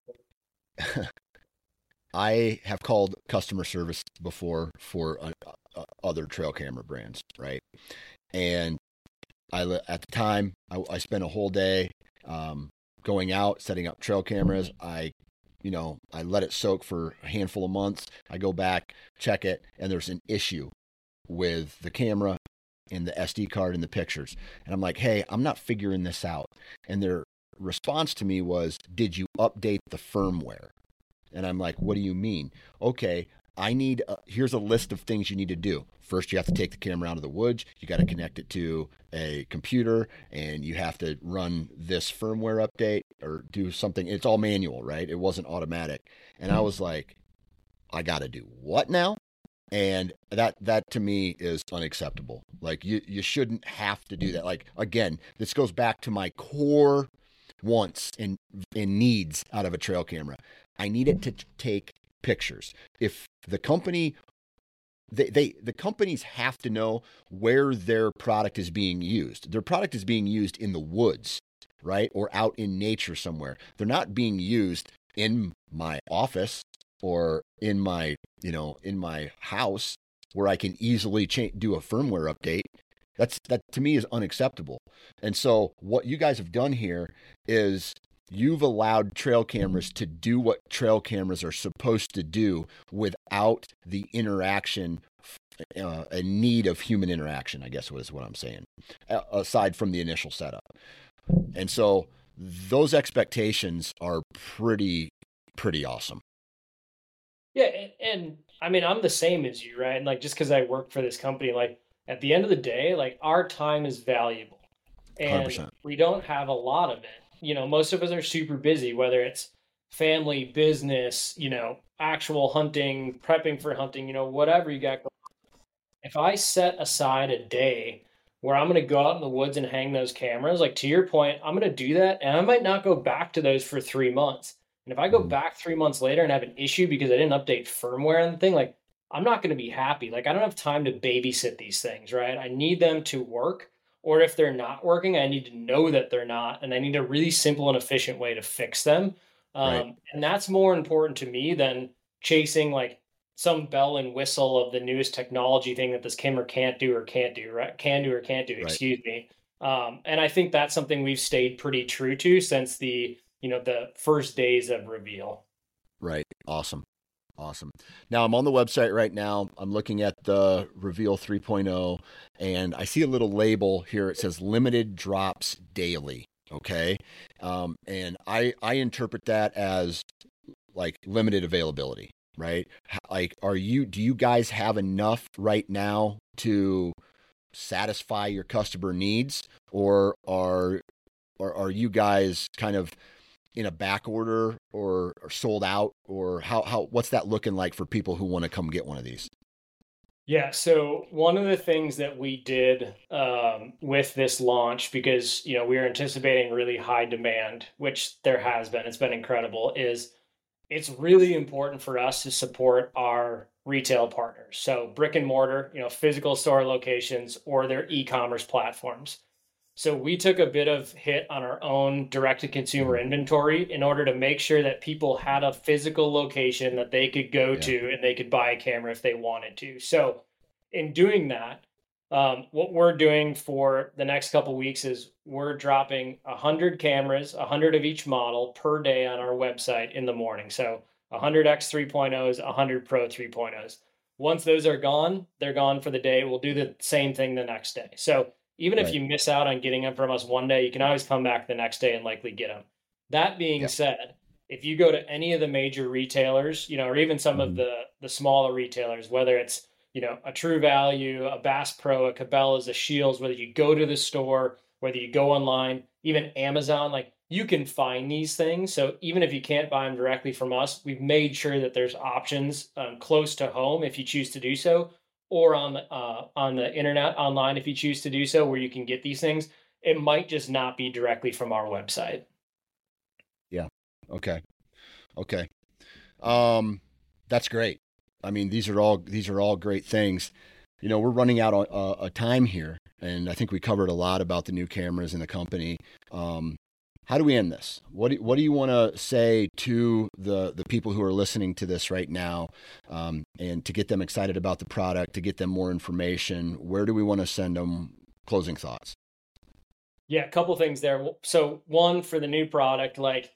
I have called customer service before for uh, uh, other trail camera brands, right? And I at the time, I, I spent a whole day um, going out, setting up trail cameras. I, you know, I let it soak for a handful of months. I go back, check it, and there's an issue with the camera and the S D card and the pictures. And I'm like, hey, I'm not figuring this out. And their response to me was, did you update the firmware? And I'm like, what do you mean? Okay, I need, a, here's a list of things you need to do. First, you have to take the camera out of the woods. You got to connect it to a computer, and you have to run this firmware update or do something. It's all manual, right? It wasn't automatic. And I was like, I got to do what now? And that, that to me is unacceptable. Like you, you shouldn't have to do that. Like, again, this goes back to my core wants and, and needs out of a trail camera. I need it to take pictures. If the company, they, they, the companies have to know where their product is being used. Their product is being used in the woods, right? Or out in nature somewhere. They're not being used in my office or in my, you know, in my house where I can easily change, do a firmware update. That's, that to me is unacceptable. And so what you guys have done here is you've allowed trail cameras to do what trail cameras are supposed to do without the interaction, uh, a need of human interaction, I guess is what I'm saying, aside from the initial setup. And so those expectations are pretty, pretty awesome. Yeah. And, and I mean, I'm the same as you, right? And like, just because I work for this company, like at the end of the day, like our time is valuable and one hundred percent. We don't have a lot of it. You know, most of us are super busy, whether it's family, business, you know, actual hunting, prepping for hunting, you know, whatever you got going on. If I set aside a day where I'm going to go out in the woods and hang those cameras, like to your point, I'm going to do that. And I might not go back to those for three months. And if I go back three months later and have an issue because I didn't update firmware and the thing, like I'm not going to be happy. Like I don't have time to babysit these things, right? I need them to work. Or if they're not working, I need to know that they're not, and I need a really simple and efficient way to fix them. Um, right. And that's more important to me than chasing like some bell and whistle of the newest technology thing that this camera can't do or can't do, right? Can do or can't do, excuse right. me. Um, and I think that's something we've stayed pretty true to since the, you know, the first days of Reveal. Right. Awesome. Awesome. Now I'm on the website right now. I'm looking at the Reveal three point oh and I see a little label here. It says limited drops daily. Okay. Um, and I, I interpret that as like limited availability, right? Like, are you, do you guys have enough right now to satisfy your customer needs, or are, or are you guys kind of in a back order or, or sold out, or how, how, what's that looking like for people who want to come get one of these? Yeah. So one of the things that we did um, with this launch, because, you know, we were anticipating really high demand, which there has been, it's been incredible, is it's really important for us to support our retail partners. So brick and mortar, you know, physical store locations or their e-commerce platforms. So we took a bit of hit on our own direct-to-consumer inventory in order to make sure that people had a physical location that they could go yeah. to and they could buy a camera if they wanted to. So in doing that, um, what we're doing for the next couple of weeks is we're dropping one hundred cameras, one hundred of each model per day on our website in the morning. So one hundred X three point ohs, one hundred Pro three point ohs. Once those are gone, they're gone for the day. We'll do the same thing the next day. So even right. if you miss out on getting them from us one day, you can always come back the next day and likely get them. That being yep. said, if you go to any of the major retailers, you know, or even some mm-hmm. of the, the smaller retailers, whether it's, you know, a True Value, a Bass Pro, a Cabela's, a Shields, whether you go to the store, whether you go online, even Amazon, like you can find these things. So even if you can't buy them directly from us, we've made sure that there's options um, close to home if you choose to do so, or on the uh, on the internet online if you choose to do so, where you can get these things. It might just not be directly from our website. Yeah. Okay. Okay. Um, that's great. I mean, these are all these are all great things. You know, we're running out of uh, a time here, and I think we covered a lot about the new cameras in the company. Um, how do we end this? What do, what do you want to say to the the people who are listening to this right now, um, and to get them excited about the product, to get them more information? Where do we want to send them? Closing thoughts. Yeah, a couple things there. So one, for the new product, like,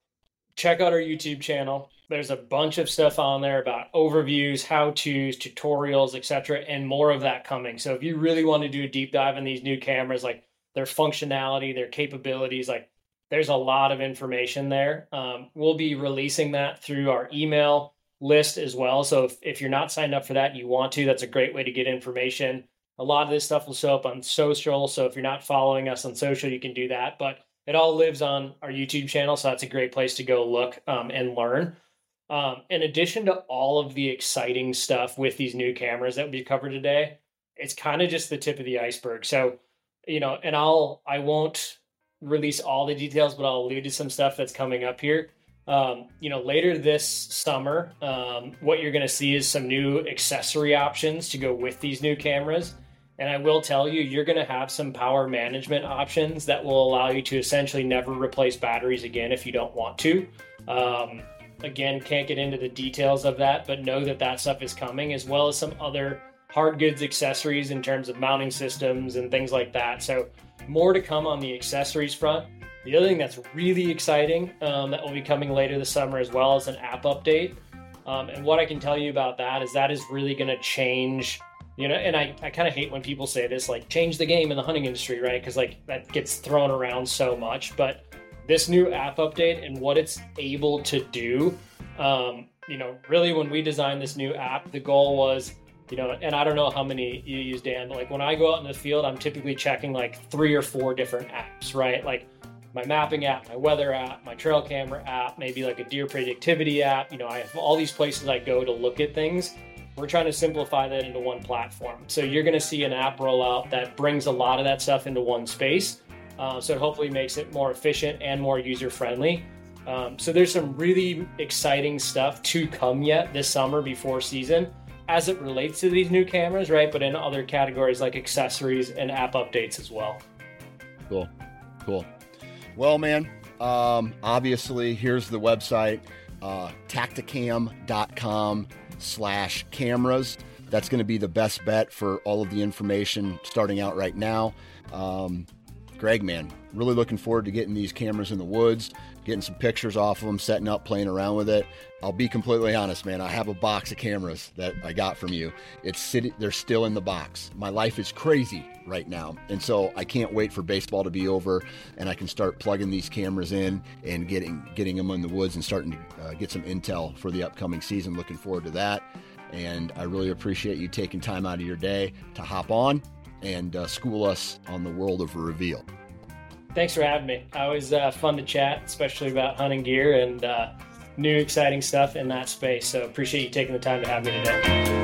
check out our YouTube channel. There's a bunch of stuff on there about overviews, how-tos, tutorials, et cetera, and more of that coming. So if you really want to do a deep dive in these new cameras, like their functionality, their capabilities, like there's a lot of information there. Um, we'll be releasing that through our email list as well. So if, if you're not signed up for that and you want to, that's a great way to get information. A lot of this stuff will show up on social. So if you're not following us on social, you can do that. But it all lives on our YouTube channel. So that's a great place to go look um, and learn. Um, in addition to all of the exciting stuff with these new cameras that we covered today, it's kind of just the tip of the iceberg. So, you know, and I'll, I won't release all the details, but I'll allude to some stuff that's coming up here. Um, you know, later this summer, um, what you're going to see is some new accessory options to go with these new cameras. And I will tell you, you're going to have some power management options that will allow you to essentially never replace batteries again if you don't want to. Um, again, can't get into the details of that, but know that that stuff is coming, as well as some other hard goods accessories in terms of mounting systems and things like that. So more to come on the accessories front. The other thing that's really exciting um, that will be coming later this summer as well is an app update. Um, and what I can tell you about that is that is really going to change. You know, and I, I kind of hate when people say this, like, change the game in the hunting industry, right? Because, like, that gets thrown around so much. But this new app update and what it's able to do, um, you know, really when we designed this new app, the goal was, you know, and I don't know how many you use, Dan, but, like, when I go out in the field, I'm typically checking, like, three or four different apps, right? Like, my mapping app, my weather app, my trail camera app, maybe, like, a deer productivity app. You know, I have all these places I go to look at things. We're trying to simplify that into one platform. So you're going to see an app rollout that brings a lot of that stuff into one space. Uh, so it hopefully makes it more efficient and more user-friendly. Um, so there's some really exciting stuff to come yet this summer before season as it relates to these new cameras, right? But in other categories like accessories and app updates as well. Cool. Cool. Well, man, um, obviously, here's the website, uh, tacticam dot com slash cameras. That's going to be the best bet for all of the information starting out right now. Um, Greg, man, really looking forward to getting these cameras in the woods, getting some pictures off of them, setting up, playing around with it. I'll be completely honest, man. I have a box of cameras that I got from you. It's sitting, they're still in the box. My life is crazy right now. And so I can't wait for baseball to be over and I can start plugging these cameras in and getting, getting them in the woods and starting to uh, get some intel for the upcoming season. Looking forward to that. And I really appreciate you taking time out of your day to hop on and uh, school us on the world of Reveal. Thanks for having me. Always uh, fun to chat, especially about hunting gear and uh, new exciting stuff in that space. So appreciate you taking the time to have me today.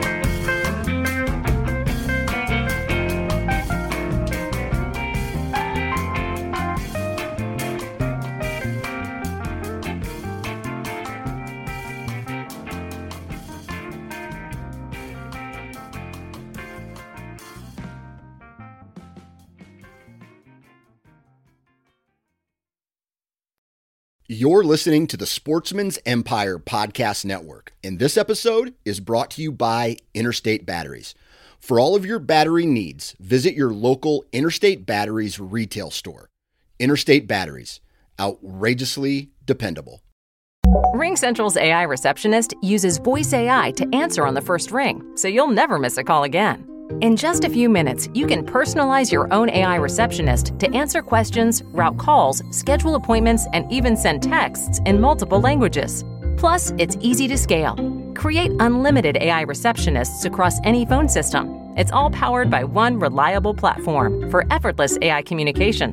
You're listening to the Sportsman's Empire Podcast Network, and this episode is brought to you by Interstate Batteries. For all of your battery needs, visit your local Interstate Batteries retail store. Interstate Batteries, outrageously dependable. RingCentral's A I receptionist uses voice A I to answer on the first ring, so you'll never miss a call again. In just a few minutes, you can personalize your own A I receptionist to answer questions, route calls, schedule appointments, and even send texts in multiple languages. Plus, it's easy to scale. Create unlimited A I receptionists across any phone system. It's all powered by one reliable platform for effortless A I communications.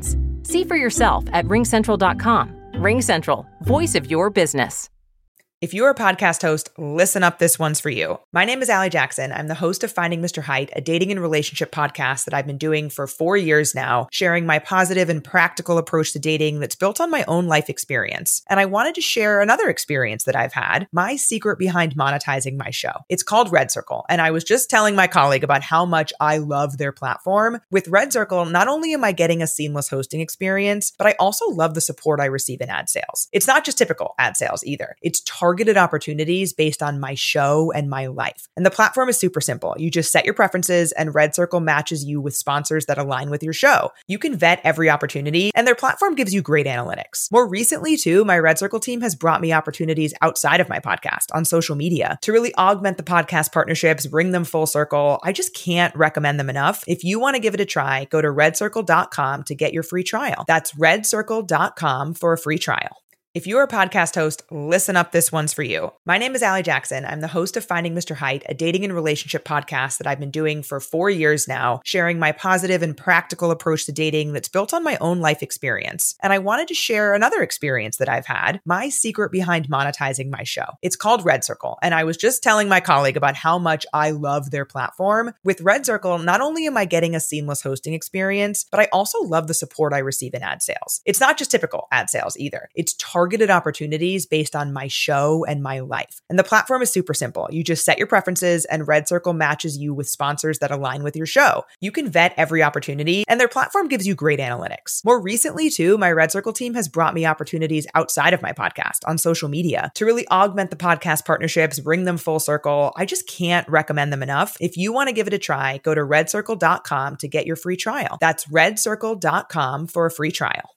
See for yourself at ring central dot com. RingCentral, voice of your business. If you're a podcast host, listen up, this one's for you. My name is Allie Jackson. I'm the host of Finding Mister Height, a dating and relationship podcast that I've been doing for four years now, sharing my positive and practical approach to dating that's built on my own life experience. And I wanted to share another experience that I've had, my secret behind monetizing my show. It's called Red Circle, and I was just telling my colleague about how much I love their platform. With Red Circle, not only am I getting a seamless hosting experience, but I also love the support I receive in ad sales. It's not just typical ad sales either. It's targeted targeted opportunities based on my show and my life. And the platform is super simple. You just set your preferences and Red Circle matches you with sponsors that align with your show. You can vet every opportunity and their platform gives you great analytics. More recently too, my Red Circle team has brought me opportunities outside of my podcast on social media to really augment the podcast partnerships, bring them full circle. I just can't recommend them enough. If you want to give it a try, go to red circle dot com to get your free trial. That's red circle dot com for a free trial. If you're a podcast host, listen up, this one's for you. My name is Allie Jackson. I'm the host of Finding Mister Height, a dating and relationship podcast that I've been doing for four years now, sharing my positive and practical approach to dating that's built on my own life experience. And I wanted to share another experience that I've had, my secret behind monetizing my show. It's called Red Circle, and I was just telling my colleague about how much I love their platform. With Red Circle, not only am I getting a seamless hosting experience, but I also love the support I receive in ad sales. It's not just typical ad sales either. It's targeted targeted opportunities based on my show and my life. And the platform is super simple. You just set your preferences and Red Circle matches you with sponsors that align with your show. You can vet every opportunity and their platform gives you great analytics. More recently too, my Red Circle team has brought me opportunities outside of my podcast on social media to really augment the podcast partnerships, bring them full circle. I just can't recommend them enough. If you want to give it a try, go to red circle dot com to get your free trial. That's red circle dot com for a free trial.